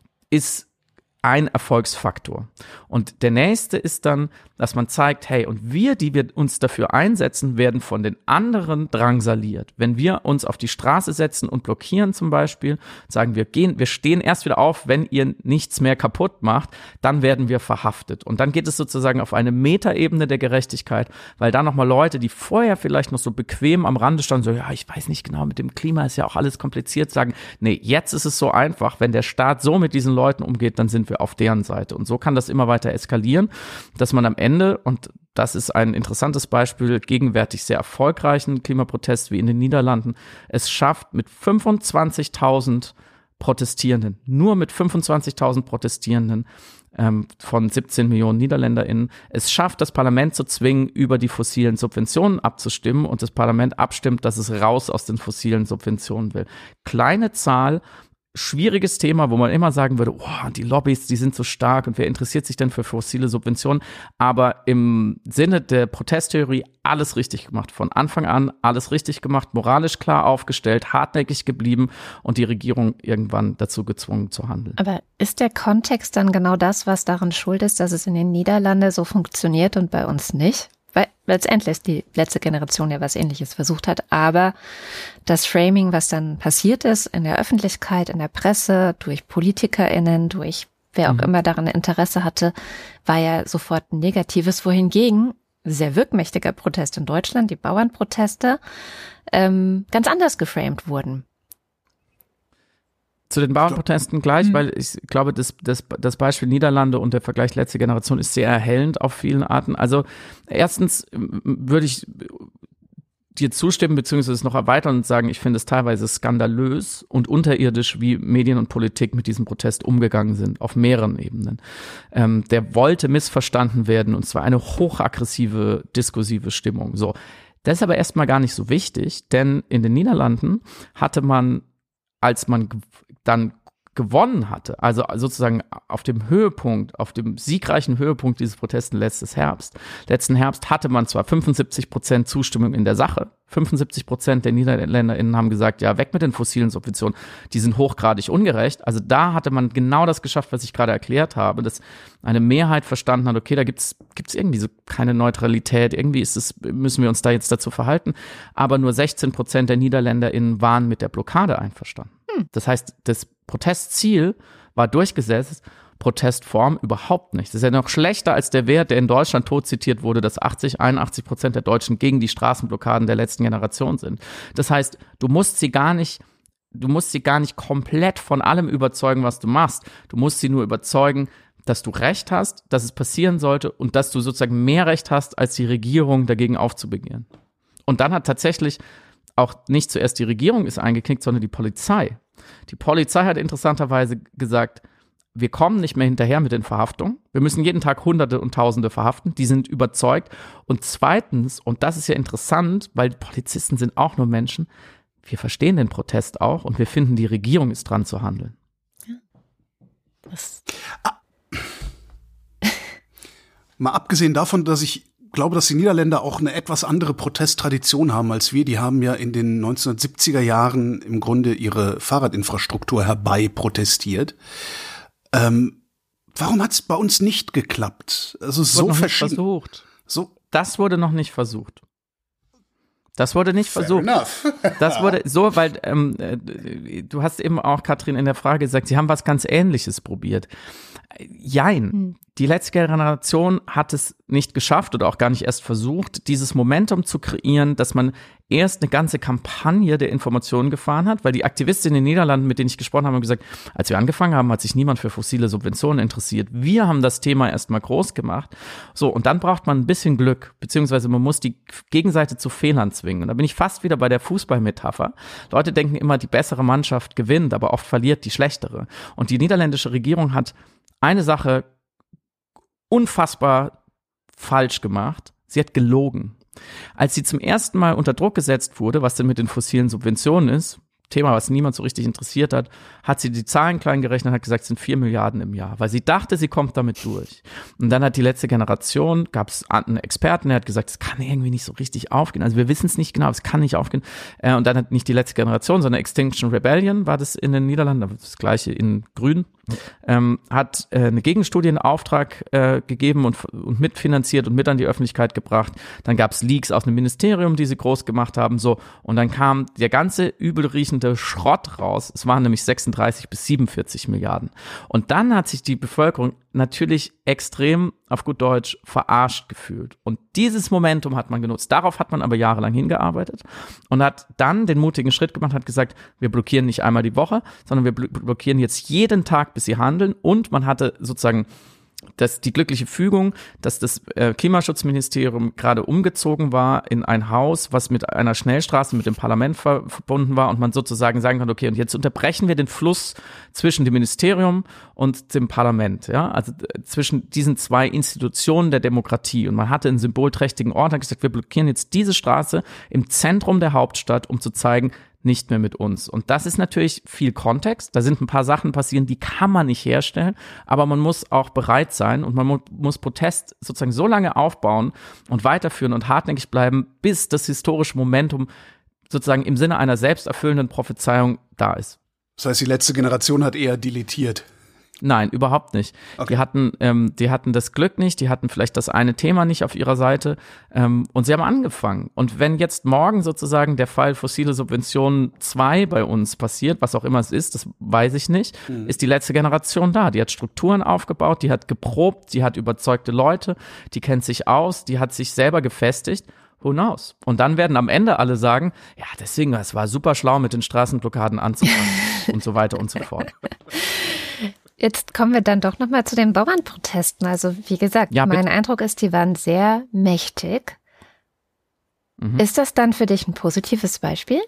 ist ein Erfolgsfaktor. Und der nächste ist dann, dass man zeigt, hey, und wir, die wir uns dafür einsetzen, werden von den anderen drangsaliert. Wenn wir uns auf die Straße setzen und blockieren zum Beispiel, sagen wir, gehen, wir stehen erst wieder auf, wenn ihr nichts mehr kaputt macht, dann werden wir verhaftet. Und dann geht es sozusagen auf eine Metaebene der Gerechtigkeit, weil da nochmal Leute, die vorher vielleicht noch so bequem am Rande standen, so, ja, ich weiß nicht genau, mit dem Klima ist ja auch alles kompliziert, sagen, nee, jetzt ist es so einfach, wenn der Staat so mit diesen Leuten umgeht, dann sind wir auf deren Seite. Und so kann das immer weiter eskalieren, dass man am Ende, und das ist ein interessantes Beispiel, gegenwärtig sehr erfolgreichen Klimaprotest wie in den Niederlanden, es schafft mit fünfundzwanzigtausend Protestierenden, nur mit fünfundzwanzigtausend Protestierenden ähm, von siebzehn Millionen NiederländerInnen, es schafft, das Parlament zu zwingen, über die fossilen Subventionen abzustimmen und das Parlament abstimmt, dass es raus aus den fossilen Subventionen will. Kleine Zahl, schwieriges Thema, wo man immer sagen würde, oh, die Lobbys, die sind so stark und wer interessiert sich denn für fossile Subventionen? Aber im Sinne der Protesttheorie alles richtig gemacht. Von Anfang an alles richtig gemacht, moralisch klar aufgestellt, hartnäckig geblieben und die Regierung irgendwann dazu gezwungen zu handeln. Aber ist der Kontext dann genau das, was daran schuld ist, dass es in den Niederlanden so funktioniert und bei uns nicht? Weil letztendlich die letzte Generation ja was Ähnliches versucht hat, aber das Framing, was dann passiert ist in der Öffentlichkeit, in der Presse, durch PolitikerInnen, durch wer auch mhm. immer daran Interesse hatte, war ja sofort ein negatives, wohingegen sehr wirkmächtiger Protest in Deutschland, die Bauernproteste, ähm, ganz anders geframed wurden. Zu den Bauernprotesten gleich, mhm. weil ich glaube, das, das, das Beispiel Niederlande und der Vergleich letzte Generation ist sehr erhellend auf vielen Arten. Also erstens würde ich dir zustimmen, beziehungsweise es noch erweitern und sagen, ich finde es teilweise skandalös und unterirdisch, wie Medien und Politik mit diesem Protest umgegangen sind, auf mehreren Ebenen. Ähm, der wollte missverstanden werden und zwar eine hochaggressive, diskursive Stimmung. So, das ist aber erstmal gar nicht so wichtig, denn in den Niederlanden hatte man, als man dann gewonnen hatte, also sozusagen auf dem Höhepunkt, auf dem siegreichen Höhepunkt dieses Protesten letztes Herbst, letzten Herbst hatte man zwar fünfundsiebzig Prozent Zustimmung in der Sache, fünfundsiebzig Prozent der NiederländerInnen haben gesagt, ja, weg mit den fossilen Subventionen, die sind hochgradig ungerecht. Also da hatte man genau das geschafft, was ich gerade erklärt habe, dass eine Mehrheit verstanden hat, okay, da gibt's gibt's irgendwie so keine Neutralität, irgendwie ist es, müssen wir uns da jetzt dazu verhalten, aber nur sechzehn Prozent der NiederländerInnen waren mit der Blockade einverstanden. Hm. Das heißt, das Protestziel war durchgesetzt, Protestform überhaupt nicht. Das ist ja noch schlechter als der Wert, der in Deutschland tot zitiert wurde, dass achtzig, einundachtzig Prozent der Deutschen gegen die Straßenblockaden der letzten Generation sind. Das heißt, du musst sie gar nicht, du musst sie gar nicht komplett von allem überzeugen, was du machst. Du musst sie nur überzeugen, dass du Recht hast, dass es passieren sollte und dass du sozusagen mehr Recht hast, als die Regierung dagegen aufzubegehren. Und dann hat tatsächlich auch nicht zuerst die Regierung ist eingeknickt, sondern die Polizei. Die Polizei hat interessanterweise gesagt, wir kommen nicht mehr hinterher mit den Verhaftungen. Wir müssen jeden Tag Hunderte und Tausende verhaften. Die sind überzeugt. Und zweitens, und das ist ja interessant, weil Polizisten sind auch nur Menschen, wir verstehen den Protest auch und wir finden, die Regierung ist dran zu handeln. Ja. Das ah. Mal abgesehen davon, dass ich glaube, dass die Niederländer auch eine etwas andere Protesttradition haben als wir. Die haben ja in den neunzehnhundertsiebziger Jahren im Grunde ihre Fahrradinfrastruktur herbei protestiert. Ähm, warum hat es bei uns nicht geklappt? Also das so wurde noch verschieden. Nicht versucht. So. Das wurde noch nicht versucht. Das wurde nicht Fair versucht. Enough. Das wurde so, weil ähm, du hast eben auch, Katrin, in der Frage gesagt, sie haben was ganz Ähnliches probiert. Jein. Hm. die letzte Generation hat es nicht geschafft oder auch gar nicht erst versucht, dieses Momentum zu kreieren, dass man erst eine ganze Kampagne der Informationen gefahren hat, weil die Aktivisten in den Niederlanden, mit denen ich gesprochen habe, haben gesagt, als wir angefangen haben, hat sich niemand für fossile Subventionen interessiert. Wir haben das Thema erstmal groß gemacht. So, und dann braucht man ein bisschen Glück, beziehungsweise man muss die Gegenseite zu Fehlern zwingen. Und da bin ich fast wieder bei der Fußballmetapher. Leute denken immer, die bessere Mannschaft gewinnt, aber oft verliert die schlechtere. Und die niederländische Regierung hat eine Sache unfassbar falsch gemacht. Sie hat gelogen. Als sie zum ersten Mal unter Druck gesetzt wurde, was denn mit den fossilen Subventionen ist, Thema, was niemand so richtig interessiert hat, hat sie die Zahlen klein gerechnet und hat gesagt, es sind vier Milliarden im Jahr, weil sie dachte, sie kommt damit durch. Und dann hat die letzte Generation, gab es einen Experten, der hat gesagt, es kann irgendwie nicht so richtig aufgehen. Also wir wissen es nicht genau, es kann nicht aufgehen. Und dann hat nicht die letzte Generation, sondern Extinction Rebellion, war das in den Niederlanden, das gleiche in Grün, ähm, hat äh, eine Gegenstudie in Auftrag äh, gegeben und, und mitfinanziert und mit an die Öffentlichkeit gebracht. Dann gab es Leaks aus dem Ministerium, die sie groß gemacht haben, so. Und dann kam der ganze übelriechende Schrott raus. Es waren nämlich sechsunddreißig bis siebenundvierzig Milliarden. Und dann hat sich die Bevölkerung natürlich extrem, auf gut Deutsch, verarscht gefühlt. Und dieses Momentum hat man genutzt. Darauf hat man aber jahrelang hingearbeitet und hat dann den mutigen Schritt gemacht, hat gesagt, wir blockieren nicht einmal die Woche, sondern wir blockieren jetzt jeden Tag, bis sie handeln. Und man hatte sozusagen dass die glückliche Fügung, dass das äh, Klimaschutzministerium gerade umgezogen war in ein Haus, was mit einer Schnellstraße mit dem Parlament ver- verbunden war und man sozusagen sagen konnte, okay, und jetzt unterbrechen wir den Fluss zwischen dem Ministerium und dem Parlament, ja, also äh, zwischen diesen zwei Institutionen der Demokratie. Und man hatte einen symbolträchtigen Ort, hat gesagt, wir blockieren jetzt diese Straße im Zentrum der Hauptstadt, um zu zeigen, nicht mehr mit uns. Und das ist natürlich viel Kontext. Da sind ein paar Sachen passieren, die kann man nicht herstellen, aber man muss auch bereit sein und man mu- muss Protest sozusagen so lange aufbauen und weiterführen und hartnäckig bleiben, bis das historische Momentum sozusagen im Sinne einer selbsterfüllenden Prophezeiung da ist. Das heißt, die letzte Generation hat eher dilettiert. Nein, überhaupt nicht. Okay. Die hatten, ähm, die hatten das Glück nicht, die hatten vielleicht das eine Thema nicht auf ihrer Seite ähm, und sie haben angefangen. Und wenn jetzt morgen sozusagen der Fall fossile Subventionen zwei bei uns passiert, was auch immer es ist, das weiß ich nicht, mhm. ist die letzte Generation da. Die hat Strukturen aufgebaut, die hat geprobt, die hat überzeugte Leute, die kennt sich aus, die hat sich selber gefestigt. Who knows? Und dann werden am Ende alle sagen, ja, deswegen, es war super schlau, mit den Straßenblockaden anzufangen und so weiter und so fort. Jetzt kommen wir dann doch nochmal zu den Bauernprotesten. Also wie gesagt, ja, mein Eindruck ist, die waren sehr mächtig. Mhm. Ist das dann für dich ein positives Beispiel?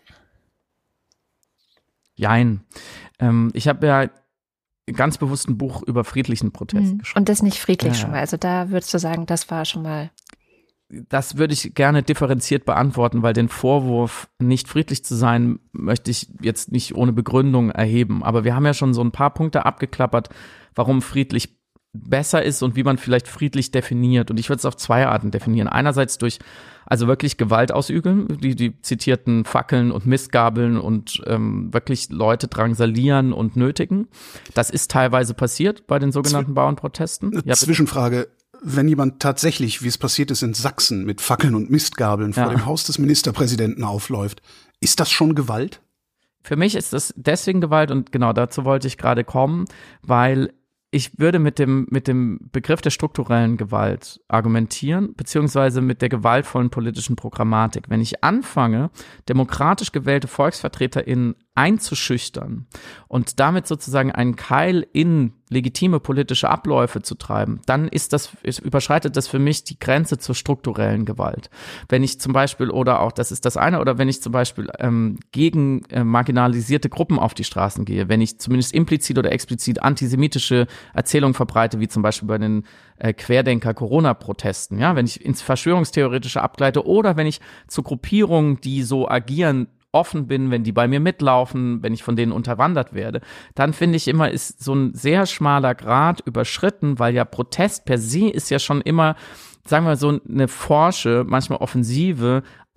Jein. Ähm, ich habe ja ganz bewusst ein Buch über friedlichen Protest mhm. geschrieben. Und das nicht friedlich ja. schon mal. Also da würdest du sagen, das war schon mal... Das würde ich gerne differenziert beantworten, weil den Vorwurf, nicht friedlich zu sein, möchte ich jetzt nicht ohne Begründung erheben. Aber wir haben ja schon so ein paar Punkte abgeklappert, warum friedlich besser ist und wie man vielleicht friedlich definiert. Und ich würde es auf zwei Arten definieren. Einerseits durch also wirklich Gewalt ausüben, die, die zitierten Fackeln und Mistgabeln und ähm, wirklich Leute drangsalieren und nötigen. Das ist teilweise passiert bei den sogenannten Zw- Bauernprotesten. Ja, Zwischenfrage. Wenn jemand tatsächlich, wie es passiert ist in Sachsen, mit Fackeln und Mistgabeln vor ja. dem Haus des Ministerpräsidenten aufläuft, ist das schon Gewalt? Für mich ist das deswegen Gewalt und genau dazu wollte ich gerade kommen, weil ich würde mit dem, mit dem Begriff der strukturellen Gewalt argumentieren, beziehungsweise mit der gewaltvollen politischen Programmatik. Wenn ich anfange, demokratisch gewählte VolksvertreterInnen einzuschüchtern und damit sozusagen einen Keil in legitime politische Abläufe zu treiben, dann ist das, überschreitet das für mich die Grenze zur strukturellen Gewalt. Wenn ich zum Beispiel, oder auch, das ist das eine, oder wenn ich zum Beispiel ähm, gegen äh, marginalisierte Gruppen auf die Straßen gehe, wenn ich zumindest implizit oder explizit antisemitische Erzählungen verbreite, wie zum Beispiel bei den äh, Querdenker-Corona-Protesten, ja, wenn ich ins Verschwörungstheoretische abgleite oder wenn ich zu Gruppierungen, die so agieren, offen bin, wenn die bei mir mitlaufen, wenn ich von denen unterwandert werde, dann finde ich immer, ist so ein sehr schmaler Grat überschritten, weil ja Protest per se ist ja schon immer, sagen wir so, eine forsche, manchmal offensive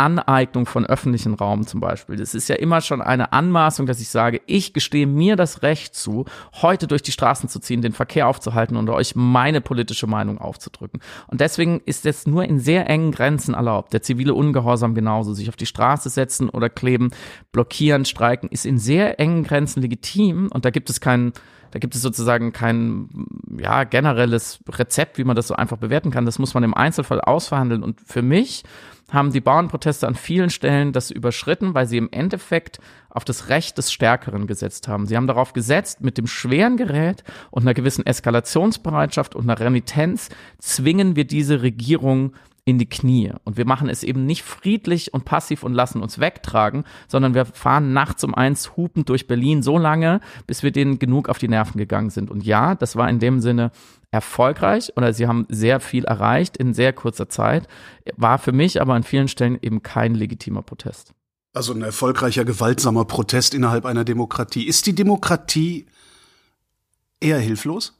Aneignung von öffentlichen Raum zum Beispiel. Das ist ja immer schon eine Anmaßung, dass ich sage, ich gestehe mir das Recht zu, heute durch die Straßen zu ziehen, den Verkehr aufzuhalten und euch meine politische Meinung aufzudrücken. Und deswegen ist es nur in sehr engen Grenzen erlaubt. Der zivile Ungehorsam genauso. Sich auf die Straße setzen oder kleben, blockieren, streiken, ist in sehr engen Grenzen legitim. Und da gibt es keinen Da gibt es sozusagen kein ja, generelles Rezept, wie man das so einfach bewerten kann. Das muss man im Einzelfall ausverhandeln. Und für mich haben die Bauernproteste an vielen Stellen das überschritten, weil sie im Endeffekt auf das Recht des Stärkeren gesetzt haben. Sie haben darauf gesetzt, mit dem schweren Gerät und einer gewissen Eskalationsbereitschaft und einer Renitenz zwingen wir diese Regierung in die Knie. Und wir machen es eben nicht friedlich und passiv und lassen uns wegtragen, sondern wir fahren nachts um eins hupend durch Berlin so lange, bis wir denen genug auf die Nerven gegangen sind. Und ja, das war in dem Sinne erfolgreich oder sie haben sehr viel erreicht in sehr kurzer Zeit, war für mich aber an vielen Stellen eben kein legitimer Protest. Also ein erfolgreicher, gewaltsamer Protest innerhalb einer Demokratie. Ist die Demokratie eher hilflos?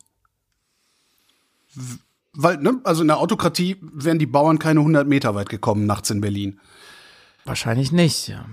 Weil, ne, also in der Autokratie wären die Bauern keine hundert Meter weit gekommen nachts in Berlin. Wahrscheinlich nicht, ja.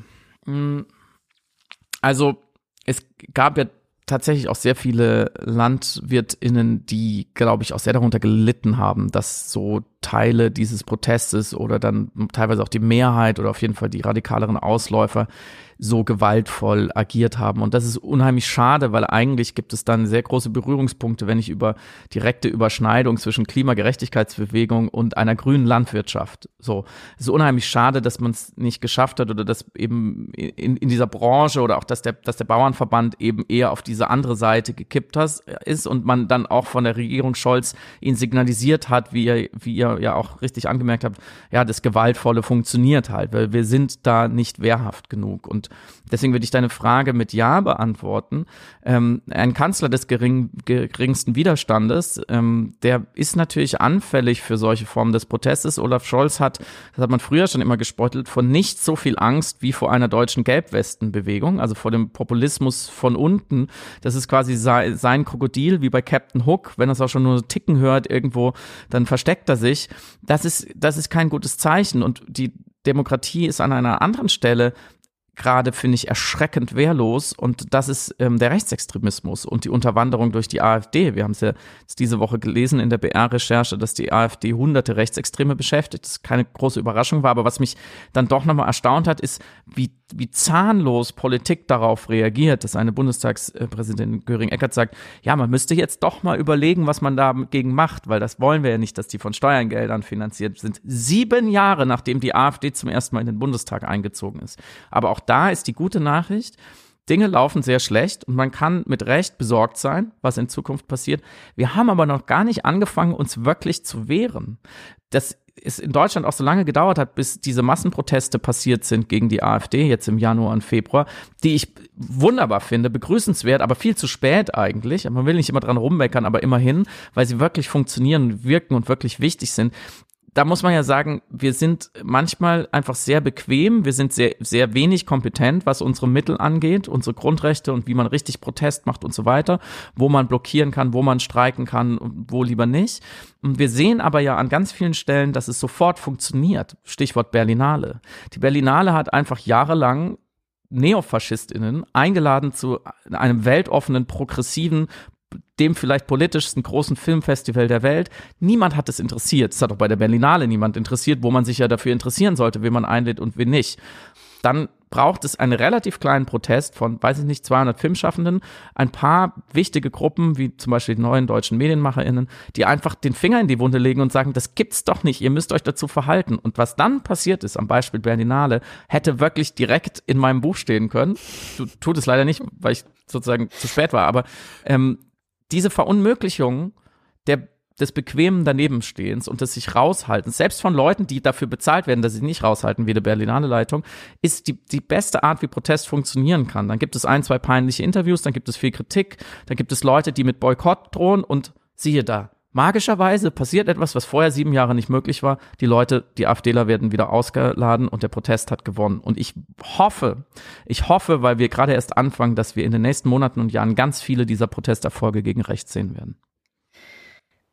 Also es gab ja tatsächlich auch sehr viele LandwirtInnen, die, glaube ich, auch sehr darunter gelitten haben, dass so Teile dieses Protestes oder dann teilweise auch die Mehrheit oder auf jeden Fall die radikaleren Ausläufer so gewaltvoll agiert haben. Und das ist unheimlich schade, weil eigentlich gibt es dann sehr große Berührungspunkte, wenn ich über direkte Überschneidung zwischen Klimagerechtigkeitsbewegung und einer grünen Landwirtschaft. So, es ist unheimlich schade, dass man es nicht geschafft hat oder dass eben in, in dieser Branche oder auch, dass der, dass der Bauernverband eben eher auf diese andere Seite gekippt hat, ist und man dann auch von der Regierung Scholz ihn signalisiert hat, wie ihr, wie ihr ja auch richtig angemerkt habt, ja, das Gewaltvolle funktioniert halt, weil wir sind da nicht wehrhaft genug. Und deswegen würde ich deine Frage mit Ja beantworten. Ähm, ein Kanzler des gering, geringsten Widerstandes, ähm, der ist natürlich anfällig für solche Formen des Protestes. Olaf Scholz hat, das hat man früher schon immer gespottelt, vor nicht so viel Angst wie vor einer deutschen Gelbwestenbewegung, also vor dem Populismus von unten. Das ist quasi sein, sein Krokodil, wie bei Captain Hook. Wenn er es auch schon nur ticken hört irgendwo, dann versteckt er sich. Das ist, das ist kein gutes Zeichen. Und die Demokratie ist an einer anderen Stelle gerade, finde ich, erschreckend wehrlos, und das ist ähm, der Rechtsextremismus und die Unterwanderung durch die AfD. Wir haben es ja jetzt diese Woche gelesen in der B R-Recherche, dass die AfD hunderte Rechtsextreme beschäftigt. Das keine große Überraschung war, aber was mich dann doch nochmal erstaunt hat, ist, wie, wie zahnlos Politik darauf reagiert, dass eine Bundestagspräsidentin Göring-Eckardt sagt, ja, man müsste jetzt doch mal überlegen, was man dagegen macht, weil das wollen wir ja nicht, dass die von Steuergeldern finanziert sind. Sieben Jahre, nachdem die AfD zum ersten Mal in den Bundestag eingezogen ist. Aber auch da ist die gute Nachricht, Dinge laufen sehr schlecht und man kann mit Recht besorgt sein, was in Zukunft passiert. Wir haben aber noch gar nicht angefangen, uns wirklich zu wehren. Dass es in Deutschland auch so lange gedauert hat, bis diese Massenproteste passiert sind gegen die AfD, jetzt im Januar und Februar, die ich wunderbar finde, begrüßenswert, aber viel zu spät eigentlich. Man will nicht immer dran rummeckern, aber immerhin, weil sie wirklich funktionieren, wirken und wirklich wichtig sind. Da muss man ja sagen, wir sind manchmal einfach sehr bequem, wir sind sehr, sehr wenig kompetent, was unsere Mittel angeht, unsere Grundrechte und wie man richtig Protest macht und so weiter, wo man blockieren kann, wo man streiken kann und wo lieber nicht. Und wir sehen aber ja an ganz vielen Stellen, dass es sofort funktioniert. Stichwort Berlinale. Die Berlinale hat einfach jahrelang NeofaschistInnen eingeladen zu einem weltoffenen, progressiven, dem vielleicht politischsten großen Filmfestival der Welt. Niemand hat es interessiert. Es hat auch bei der Berlinale niemand interessiert, wo man sich ja dafür interessieren sollte, wen man einlädt und wen nicht. Dann braucht es einen relativ kleinen Protest von, weiß ich nicht, zweihundert Filmschaffenden, ein paar wichtige Gruppen, wie zum Beispiel die neuen deutschen MedienmacherInnen, die einfach den Finger in die Wunde legen und sagen, das gibt's doch nicht, ihr müsst euch dazu verhalten. Und was dann passiert ist, am Beispiel Berlinale, hätte wirklich direkt in meinem Buch stehen können. Du, tut es leider nicht, weil ich sozusagen zu spät war, aber ähm, diese Verunmöglichung der, des bequemen Danebenstehens und des sich raushaltens, selbst von Leuten, die dafür bezahlt werden, dass sie nicht raushalten, wie die Berlinale-Leitung, ist die, die beste Art, wie Protest funktionieren kann. Dann gibt es ein, zwei peinliche Interviews, dann gibt es viel Kritik, dann gibt es Leute, die mit Boykott drohen und siehe da, magischerweise passiert etwas, was vorher sieben Jahre nicht möglich war. Die Leute, die AfDler werden wieder ausgeladen und der Protest hat gewonnen. Und ich hoffe, ich hoffe, weil wir gerade erst anfangen, dass wir in den nächsten Monaten und Jahren ganz viele dieser Protesterfolge gegen rechts sehen werden.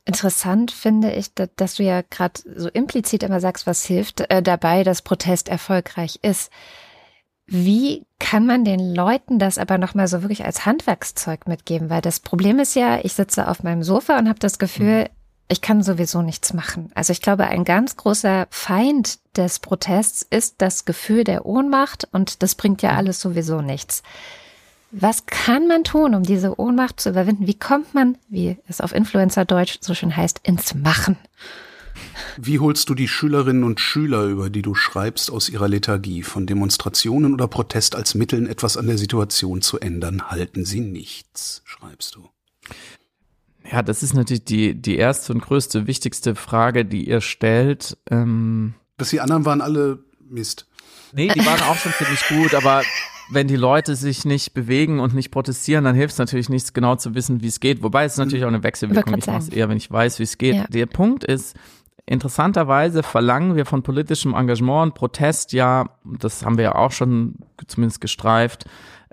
Interessant finde ich, dass du ja gerade so implizit immer sagst, was hilft äh, dabei, dass Protest erfolgreich ist. Wie kann man den Leuten das aber nochmal so wirklich als Handwerkszeug mitgeben? Weil das Problem ist ja, ich sitze auf meinem Sofa und habe das Gefühl, ich kann sowieso nichts machen. Also ich glaube, ein ganz großer Feind des Protests ist das Gefühl der Ohnmacht und das bringt ja alles sowieso nichts. Was kann man tun, um diese Ohnmacht zu überwinden? Wie kommt man, wie es auf Influencer-Deutsch so schön heißt, ins Machen? Wie holst du die Schülerinnen und Schüler, über die du schreibst, aus ihrer Lethargie? Von Demonstrationen oder Protest als Mitteln, etwas an der Situation zu ändern, halten sie nichts, schreibst du. Ja, das ist natürlich die, die erste und größte, wichtigste Frage, die ihr stellt. Ähm Dass die anderen waren alle Mist. Nee, die waren auch schon ziemlich gut, aber wenn die Leute sich nicht bewegen und nicht protestieren, dann hilft es natürlich nichts, genau zu wissen, wie es geht. Wobei es ist natürlich auch eine Wechselwirkung. Ich mache es eher, wenn ich weiß, wie es geht. Ja. Der Punkt ist, interessanterweise verlangen wir von politischem Engagement und Protest ja, das haben wir ja auch schon zumindest gestreift,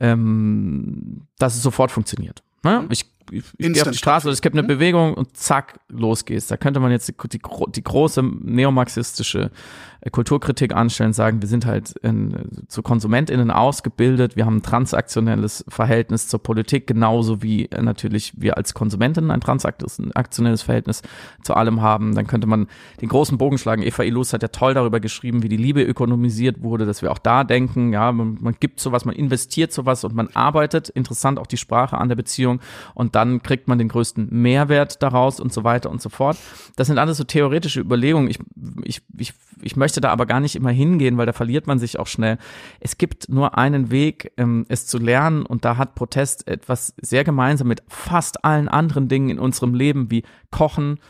ähm, dass es sofort funktioniert. Ne? Ich Ich, ich gehe auf die Straße oder es gibt eine Bewegung und zack, los geht's. Da könnte man jetzt die, die, die große neomarxistische Kulturkritik anstellen, sagen, wir sind halt in, zu KonsumentInnen ausgebildet, wir haben ein transaktionelles Verhältnis zur Politik, genauso wie natürlich wir als KonsumentInnen ein transaktionelles Verhältnis zu allem haben. Dann könnte man den großen Bogen schlagen. Eva Illouz hat ja toll darüber geschrieben, wie die Liebe ökonomisiert wurde, dass wir auch da denken, ja, man, man gibt sowas, man investiert sowas und man arbeitet, interessant auch die Sprache an der Beziehung und dann kriegt man den größten Mehrwert daraus und so weiter und so fort. Das sind alles so theoretische Überlegungen. Ich, ich, ich, ich möchte da aber gar nicht immer hingehen, weil da verliert man sich auch schnell. Es gibt nur einen Weg, ähm, es zu lernen und da hat Protest etwas sehr gemeinsam mit fast allen anderen Dingen in unserem Leben wie Kochen,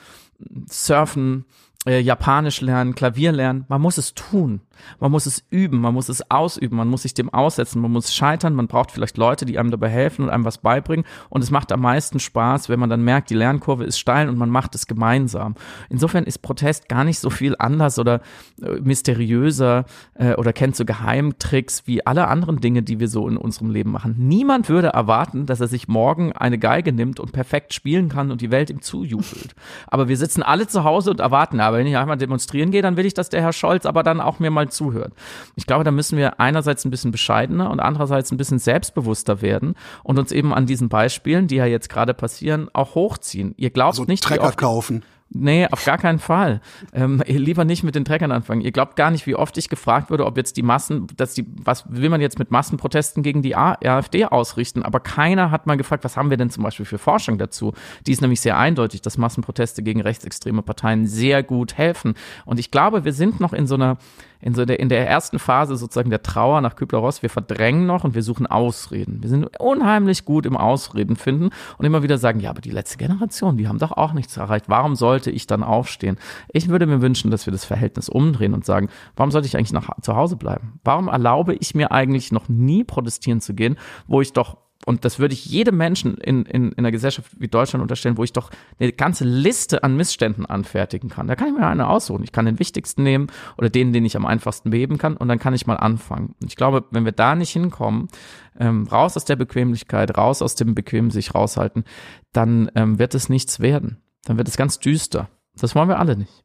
Surfen, äh, Japanisch lernen, Klavier lernen. Man muss es tun. Man muss es üben, man muss es ausüben, man muss sich dem aussetzen, man muss scheitern, man braucht vielleicht Leute, die einem dabei helfen und einem was beibringen und es macht am meisten Spaß, wenn man dann merkt, die Lernkurve ist steil und man macht es gemeinsam. Insofern ist Protest gar nicht so viel anders oder äh, mysteriöser äh, oder kennt so Geheimtricks wie alle anderen Dinge, die wir so in unserem Leben machen. Niemand würde erwarten, dass er sich morgen eine Geige nimmt und perfekt spielen kann und die Welt ihm zujubelt. Aber wir sitzen alle zu Hause und erwarten, aber wenn ich einmal demonstrieren gehe, dann will ich, dass der Herr Scholz aber dann auch mir mal zuhört. Ich glaube, da müssen wir einerseits ein bisschen bescheidener und andererseits ein bisschen selbstbewusster werden und uns eben an diesen Beispielen, die ja jetzt gerade passieren, auch hochziehen. Ihr glaubt also nicht, Trecker kaufen. Nee, auf gar keinen Fall. Ähm, lieber nicht mit den Treckern anfangen. Ihr glaubt gar nicht, wie oft ich gefragt würde, ob jetzt die Massen, dass die, was will man jetzt mit Massenprotesten gegen die AfD ausrichten? Aber keiner hat mal gefragt, was haben wir denn zum Beispiel für Forschung dazu? Die ist nämlich sehr eindeutig, dass Massenproteste gegen rechtsextreme Parteien sehr gut helfen. Und ich glaube, wir sind noch in so einer in so der, in der ersten Phase sozusagen der Trauer nach Kübler-Ross. Wir verdrängen noch und wir suchen Ausreden. Wir sind unheimlich gut im Ausreden finden und immer wieder sagen, ja, aber die letzte Generation, die haben doch auch nichts erreicht. Warum sollte ich dann aufstehen? Ich würde mir wünschen, dass wir das Verhältnis umdrehen und sagen, warum sollte ich eigentlich nach, zu Hause bleiben? Warum erlaube ich mir eigentlich noch nie protestieren zu gehen, wo ich doch, und das würde ich jedem Menschen in, in, in einer Gesellschaft wie Deutschland unterstellen, wo ich doch eine ganze Liste an Missständen anfertigen kann. Da kann ich mir eine aussuchen. Ich kann den wichtigsten nehmen oder den, den ich am einfachsten beheben kann und dann kann ich mal anfangen. Und ich glaube, wenn wir da nicht hinkommen, ähm, raus aus der Bequemlichkeit, raus aus dem bequemen sich raushalten, dann ähm, wird es nichts werden. Dann wird es ganz düster. Das wollen wir alle nicht.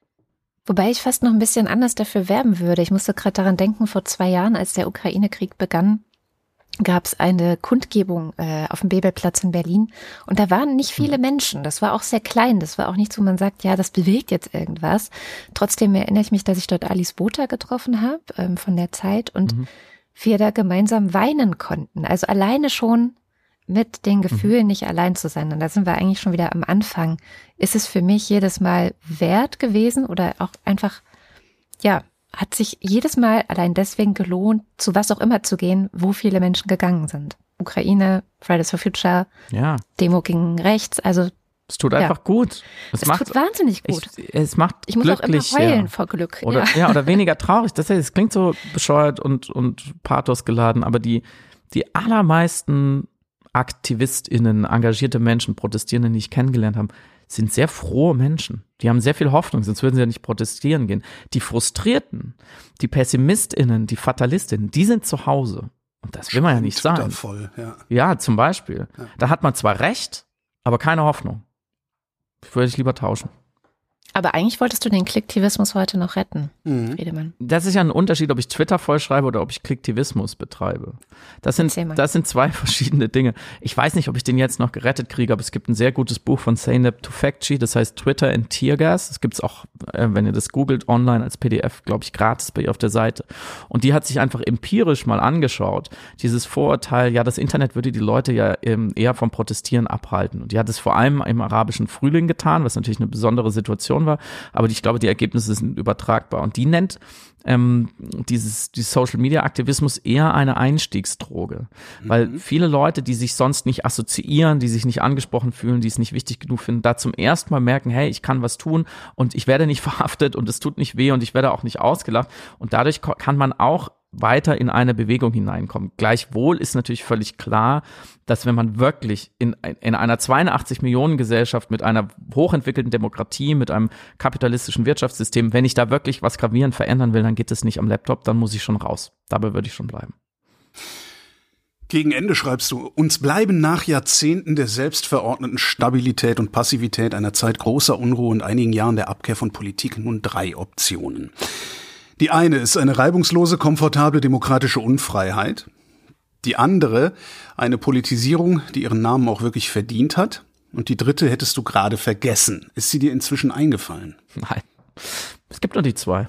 Wobei ich fast noch ein bisschen anders dafür werben würde. Ich musste gerade daran denken, vor zwei Jahren, als der Ukraine-Krieg begann, gab es eine Kundgebung äh, auf dem Bebelplatz in Berlin und da waren nicht viele Menschen. Das war auch sehr klein. Das war auch nichts, wo man sagt, ja, das bewegt jetzt irgendwas. Trotzdem erinnere ich mich, dass ich dort Alice Botha getroffen habe ähm, von der Zeit und mhm. wir da gemeinsam weinen konnten. Also alleine schon mit den Gefühlen mhm. nicht allein zu sein. Und da sind wir eigentlich schon wieder am Anfang. Ist es für mich jedes Mal wert gewesen oder auch einfach, ja, hat sich jedes Mal allein deswegen gelohnt, zu was auch immer zu gehen, wo viele Menschen gegangen sind. Ukraine, Fridays for Future, ja. Demo gegen rechts, also es tut einfach ja. gut. Es, es macht, tut wahnsinnig gut. Ich, es macht ich muss glücklich, auch immer heulen ja. vor Glück. Oder, ja. ja, oder weniger traurig. Das, das klingt so bescheuert und, und pathosgeladen, aber die, die allermeisten AktivistInnen, engagierte Menschen, Protestierende, die ich kennengelernt habe, sind sehr frohe Menschen. Die haben sehr viel Hoffnung, sonst würden sie ja nicht protestieren gehen. Die Frustrierten, die PessimistInnen, die FatalistInnen, die sind zu Hause. Und das will man ja nicht sein. Voll, ja. ja, zum Beispiel. Ja. Da hat man zwar Recht, aber keine Hoffnung. würde ich lieber tauschen. Aber eigentlich wolltest du den Klicktivismus heute noch retten, mhm. Friedemann. Das ist ja ein Unterschied, ob ich Twitter vollschreibe oder ob ich Klicktivismus betreibe. Das sind, das sind zwei verschiedene Dinge. Ich weiß nicht, ob ich den jetzt noch gerettet kriege, aber es gibt ein sehr gutes Buch von Zeynep Tufekci, das heißt Twitter in Teargas. Das gibt's auch, wenn ihr das googelt, online als P D F, glaube ich, gratis bei ihr auf der Seite. Und die hat sich einfach empirisch mal angeschaut, dieses Vorurteil, ja, das Internet würde die Leute ja eher vom Protestieren abhalten. Und die hat es vor allem im arabischen Frühling getan, was natürlich eine besondere Situation war, aber ich glaube, die Ergebnisse sind übertragbar. Und die nennt ähm, dieses, dieses Social-Media-Aktivismus eher eine Einstiegsdroge, mhm. weil viele Leute, die sich sonst nicht assoziieren, die sich nicht angesprochen fühlen, die es nicht wichtig genug finden, da zum ersten Mal merken, hey, ich kann was tun und ich werde nicht verhaftet und es tut nicht weh und ich werde auch nicht ausgelacht. Und dadurch kann man auch weiter in eine Bewegung hineinkommen. Gleichwohl ist natürlich völlig klar, dass wenn man wirklich in, in einer zweiundachtzig Millionen Gesellschaft mit einer hochentwickelten Demokratie, mit einem kapitalistischen Wirtschaftssystem, wenn ich da wirklich was gravierend verändern will, dann geht es nicht am Laptop, dann muss ich schon raus. Dabei würde ich schon bleiben. Gegen Ende schreibst du, uns bleiben nach Jahrzehnten der selbstverordneten Stabilität und Passivität, einer Zeit großer Unruhe und einigen Jahren der Abkehr von Politik nun drei Optionen. Die eine ist eine reibungslose, komfortable demokratische Unfreiheit. Die andere eine Politisierung, die ihren Namen auch wirklich verdient hat. Und die dritte hättest du gerade vergessen. Ist sie dir inzwischen eingefallen? Nein, es gibt nur die zwei.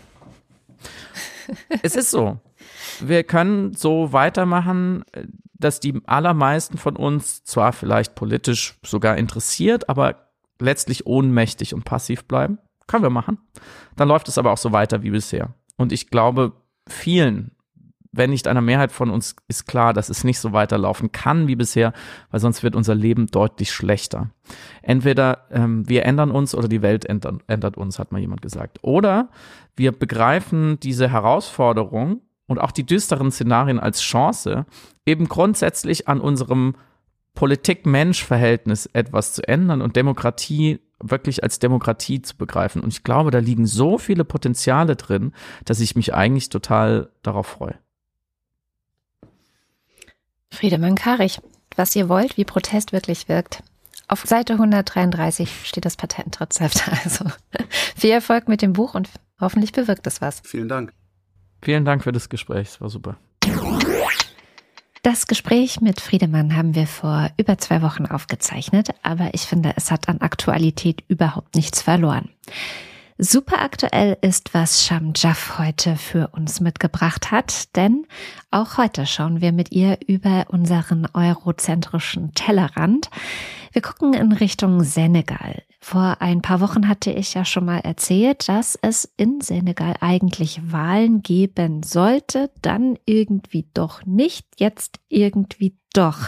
Es ist so. Wir können so weitermachen, dass die allermeisten von uns zwar vielleicht politisch sogar interessiert, aber letztlich ohnmächtig und passiv bleiben. Können wir machen. Dann läuft es aber auch so weiter wie bisher. Und ich glaube, vielen, wenn nicht einer Mehrheit von uns, ist klar, dass es nicht so weiterlaufen kann wie bisher, weil sonst wird unser Leben deutlich schlechter. Entweder ähm, wir ändern uns oder die Welt ändert, ändert uns, hat mal jemand gesagt. Oder wir begreifen diese Herausforderung und auch die düsteren Szenarien als Chance, eben grundsätzlich an unserem Politik-Mensch-Verhältnis etwas zu ändern und Demokratie wirklich als Demokratie zu begreifen. Und ich glaube, da liegen so viele Potenziale drin, dass ich mich eigentlich total darauf freue. Friedemann Karig, was ihr wollt, wie Protest wirklich wirkt. Auf Seite hundertdreiunddreißig steht das Patentrezept. Also viel Erfolg mit dem Buch und hoffentlich bewirkt es was. Vielen Dank. Vielen Dank für das Gespräch, es war super. Das Gespräch mit Friedemann haben wir vor über zwei Wochen aufgezeichnet, aber ich finde, es hat an Aktualität überhaupt nichts verloren. Super aktuell ist, was Sham Jaff heute für uns mitgebracht hat, denn auch heute schauen wir mit ihr über unseren eurozentrischen Tellerrand. Wir gucken in Richtung Senegal. Vor ein paar Wochen hatte ich ja schon mal erzählt, dass es in Senegal eigentlich Wahlen geben sollte, dann irgendwie doch nicht, jetzt irgendwie doch.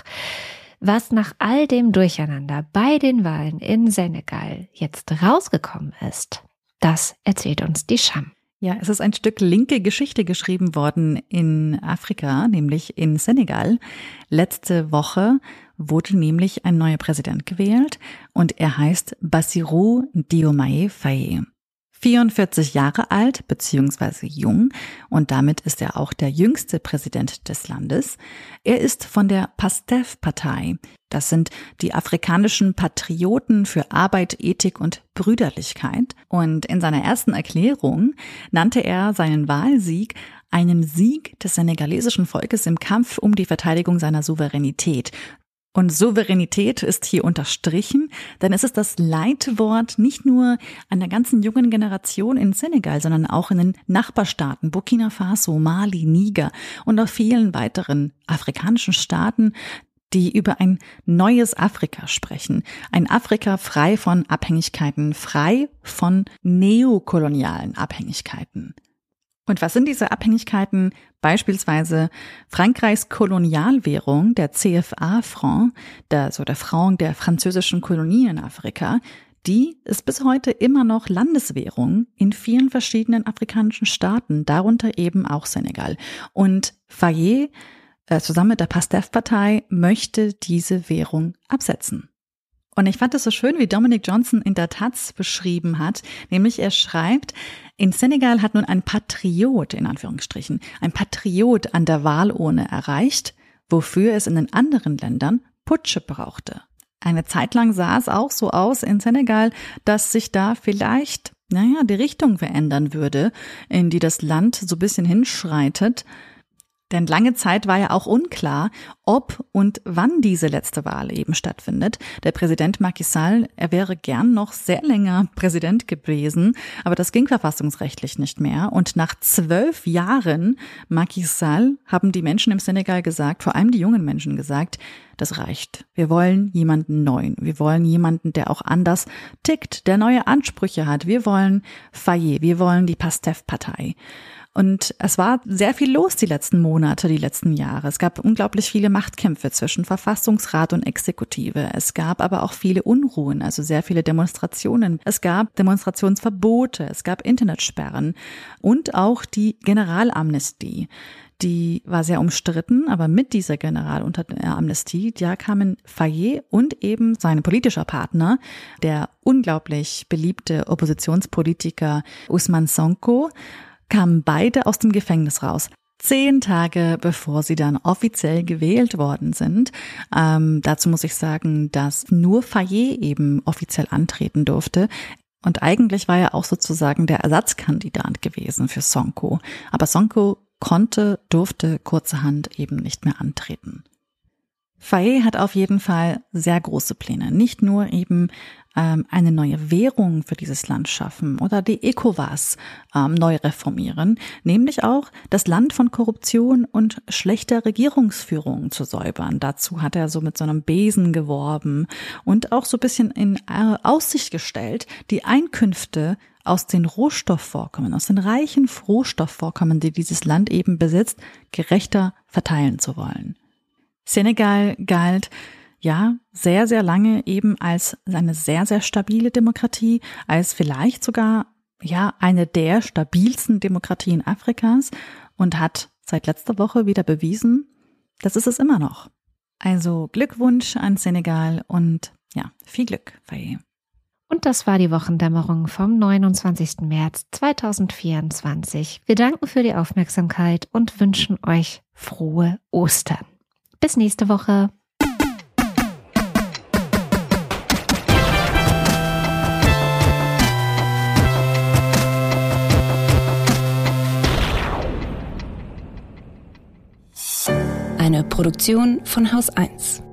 Was nach all dem Durcheinander bei den Wahlen in Senegal jetzt rausgekommen ist, das erzählt uns die Sham. Ja, es ist ein Stück linke Geschichte geschrieben worden in Afrika, nämlich in Senegal. Letzte Woche wurde nämlich ein neuer Präsident gewählt und er heißt Bassirou Diomaye Faye. vierundvierzig Jahre alt bzw. jung und damit ist er auch der jüngste Präsident des Landes. Er ist von der Pastef-Partei. Das sind die afrikanischen Patrioten für Arbeit, Ethik und Brüderlichkeit. Und in seiner ersten Erklärung nannte er seinen Wahlsieg einen Sieg des senegalesischen Volkes im Kampf um die Verteidigung seiner Souveränität. Und Souveränität ist hier unterstrichen, denn es ist das Leitwort nicht nur an der ganzen jungen Generation in Senegal, sondern auch in den Nachbarstaaten Burkina Faso, Mali, Niger und auch vielen weiteren afrikanischen Staaten, die über ein neues Afrika sprechen. Ein Afrika frei von Abhängigkeiten, frei von neokolonialen Abhängigkeiten. Und was sind diese Abhängigkeiten? Beispielsweise Frankreichs Kolonialwährung, der C F A-Franc, der, so der Franc der französischen Kolonie in Afrika, die ist bis heute immer noch Landeswährung in vielen verschiedenen afrikanischen Staaten, darunter eben auch Senegal. Und Faye, äh, zusammen mit der Pastef-Partei, möchte diese Währung absetzen. Und ich fand es so schön, wie Dominic Johnson in der Taz beschrieben hat, nämlich er schreibt, in Senegal hat nun ein Patriot, in Anführungsstrichen, ein Patriot an der Wahlurne erreicht, wofür es in den anderen Ländern Putsche brauchte. Eine Zeit lang sah es auch so aus in Senegal, dass sich da vielleicht, naja, die Richtung verändern würde, in die das Land so ein bisschen hinschreitet. Denn lange Zeit war ja auch unklar, ob und wann diese letzte Wahl eben stattfindet. Der Präsident Macky Sall, er wäre gern noch sehr länger Präsident gewesen, aber das ging verfassungsrechtlich nicht mehr. Und nach zwölf Jahren Macky Sall haben die Menschen im Senegal gesagt, vor allem die jungen Menschen gesagt, das reicht. Wir wollen jemanden neuen. Wir wollen jemanden, der auch anders tickt, der neue Ansprüche hat. Wir wollen Faye, wir wollen die Pastef-Partei. Und es war sehr viel los die letzten Monate, die letzten Jahre. Es gab unglaublich viele Machtkämpfe zwischen Verfassungsrat und Exekutive. Es gab aber auch viele Unruhen, also sehr viele Demonstrationen. Es gab Demonstrationsverbote, es gab Internetsperren und auch die Generalamnestie. Die war sehr umstritten, aber mit dieser Generalamnestie, ja, kamen Faye und eben sein politischer Partner, der unglaublich beliebte Oppositionspolitiker Ousmane Sonko, kamen beide aus dem Gefängnis raus. Zehn Tage bevor sie dann offiziell gewählt worden sind. Ähm, dazu muss ich sagen, dass nur Faye eben offiziell antreten durfte. Und eigentlich war er auch sozusagen der Ersatzkandidat gewesen für Sonko. Aber Sonko konnte, durfte kurzerhand eben nicht mehr antreten. Faye hat auf jeden Fall sehr große Pläne. Nicht nur eben ähm, eine neue Währung für dieses Land schaffen oder die ECOWAS ähm, neu reformieren, nämlich auch das Land von Korruption und schlechter Regierungsführung zu säubern. Dazu hat er so mit so einem Besen geworben und auch so ein bisschen in äh, Aussicht gestellt, die Einkünfte aus den Rohstoffvorkommen, aus den reichen Rohstoffvorkommen, die dieses Land eben besitzt, gerechter verteilen zu wollen. Senegal galt ja sehr, sehr lange eben als eine sehr, sehr stabile Demokratie, als vielleicht sogar ja eine der stabilsten Demokratien Afrikas und hat seit letzter Woche wieder bewiesen, das ist es immer noch. Also Glückwunsch an Senegal und ja, viel Glück, Faye. Und das war die Wochendämmerung vom neunundzwanzigsten März zweitausendvierundzwanzig. Wir danken für die Aufmerksamkeit und wünschen euch frohe Ostern. Bis nächste Woche. Eine Produktion von Haus eins.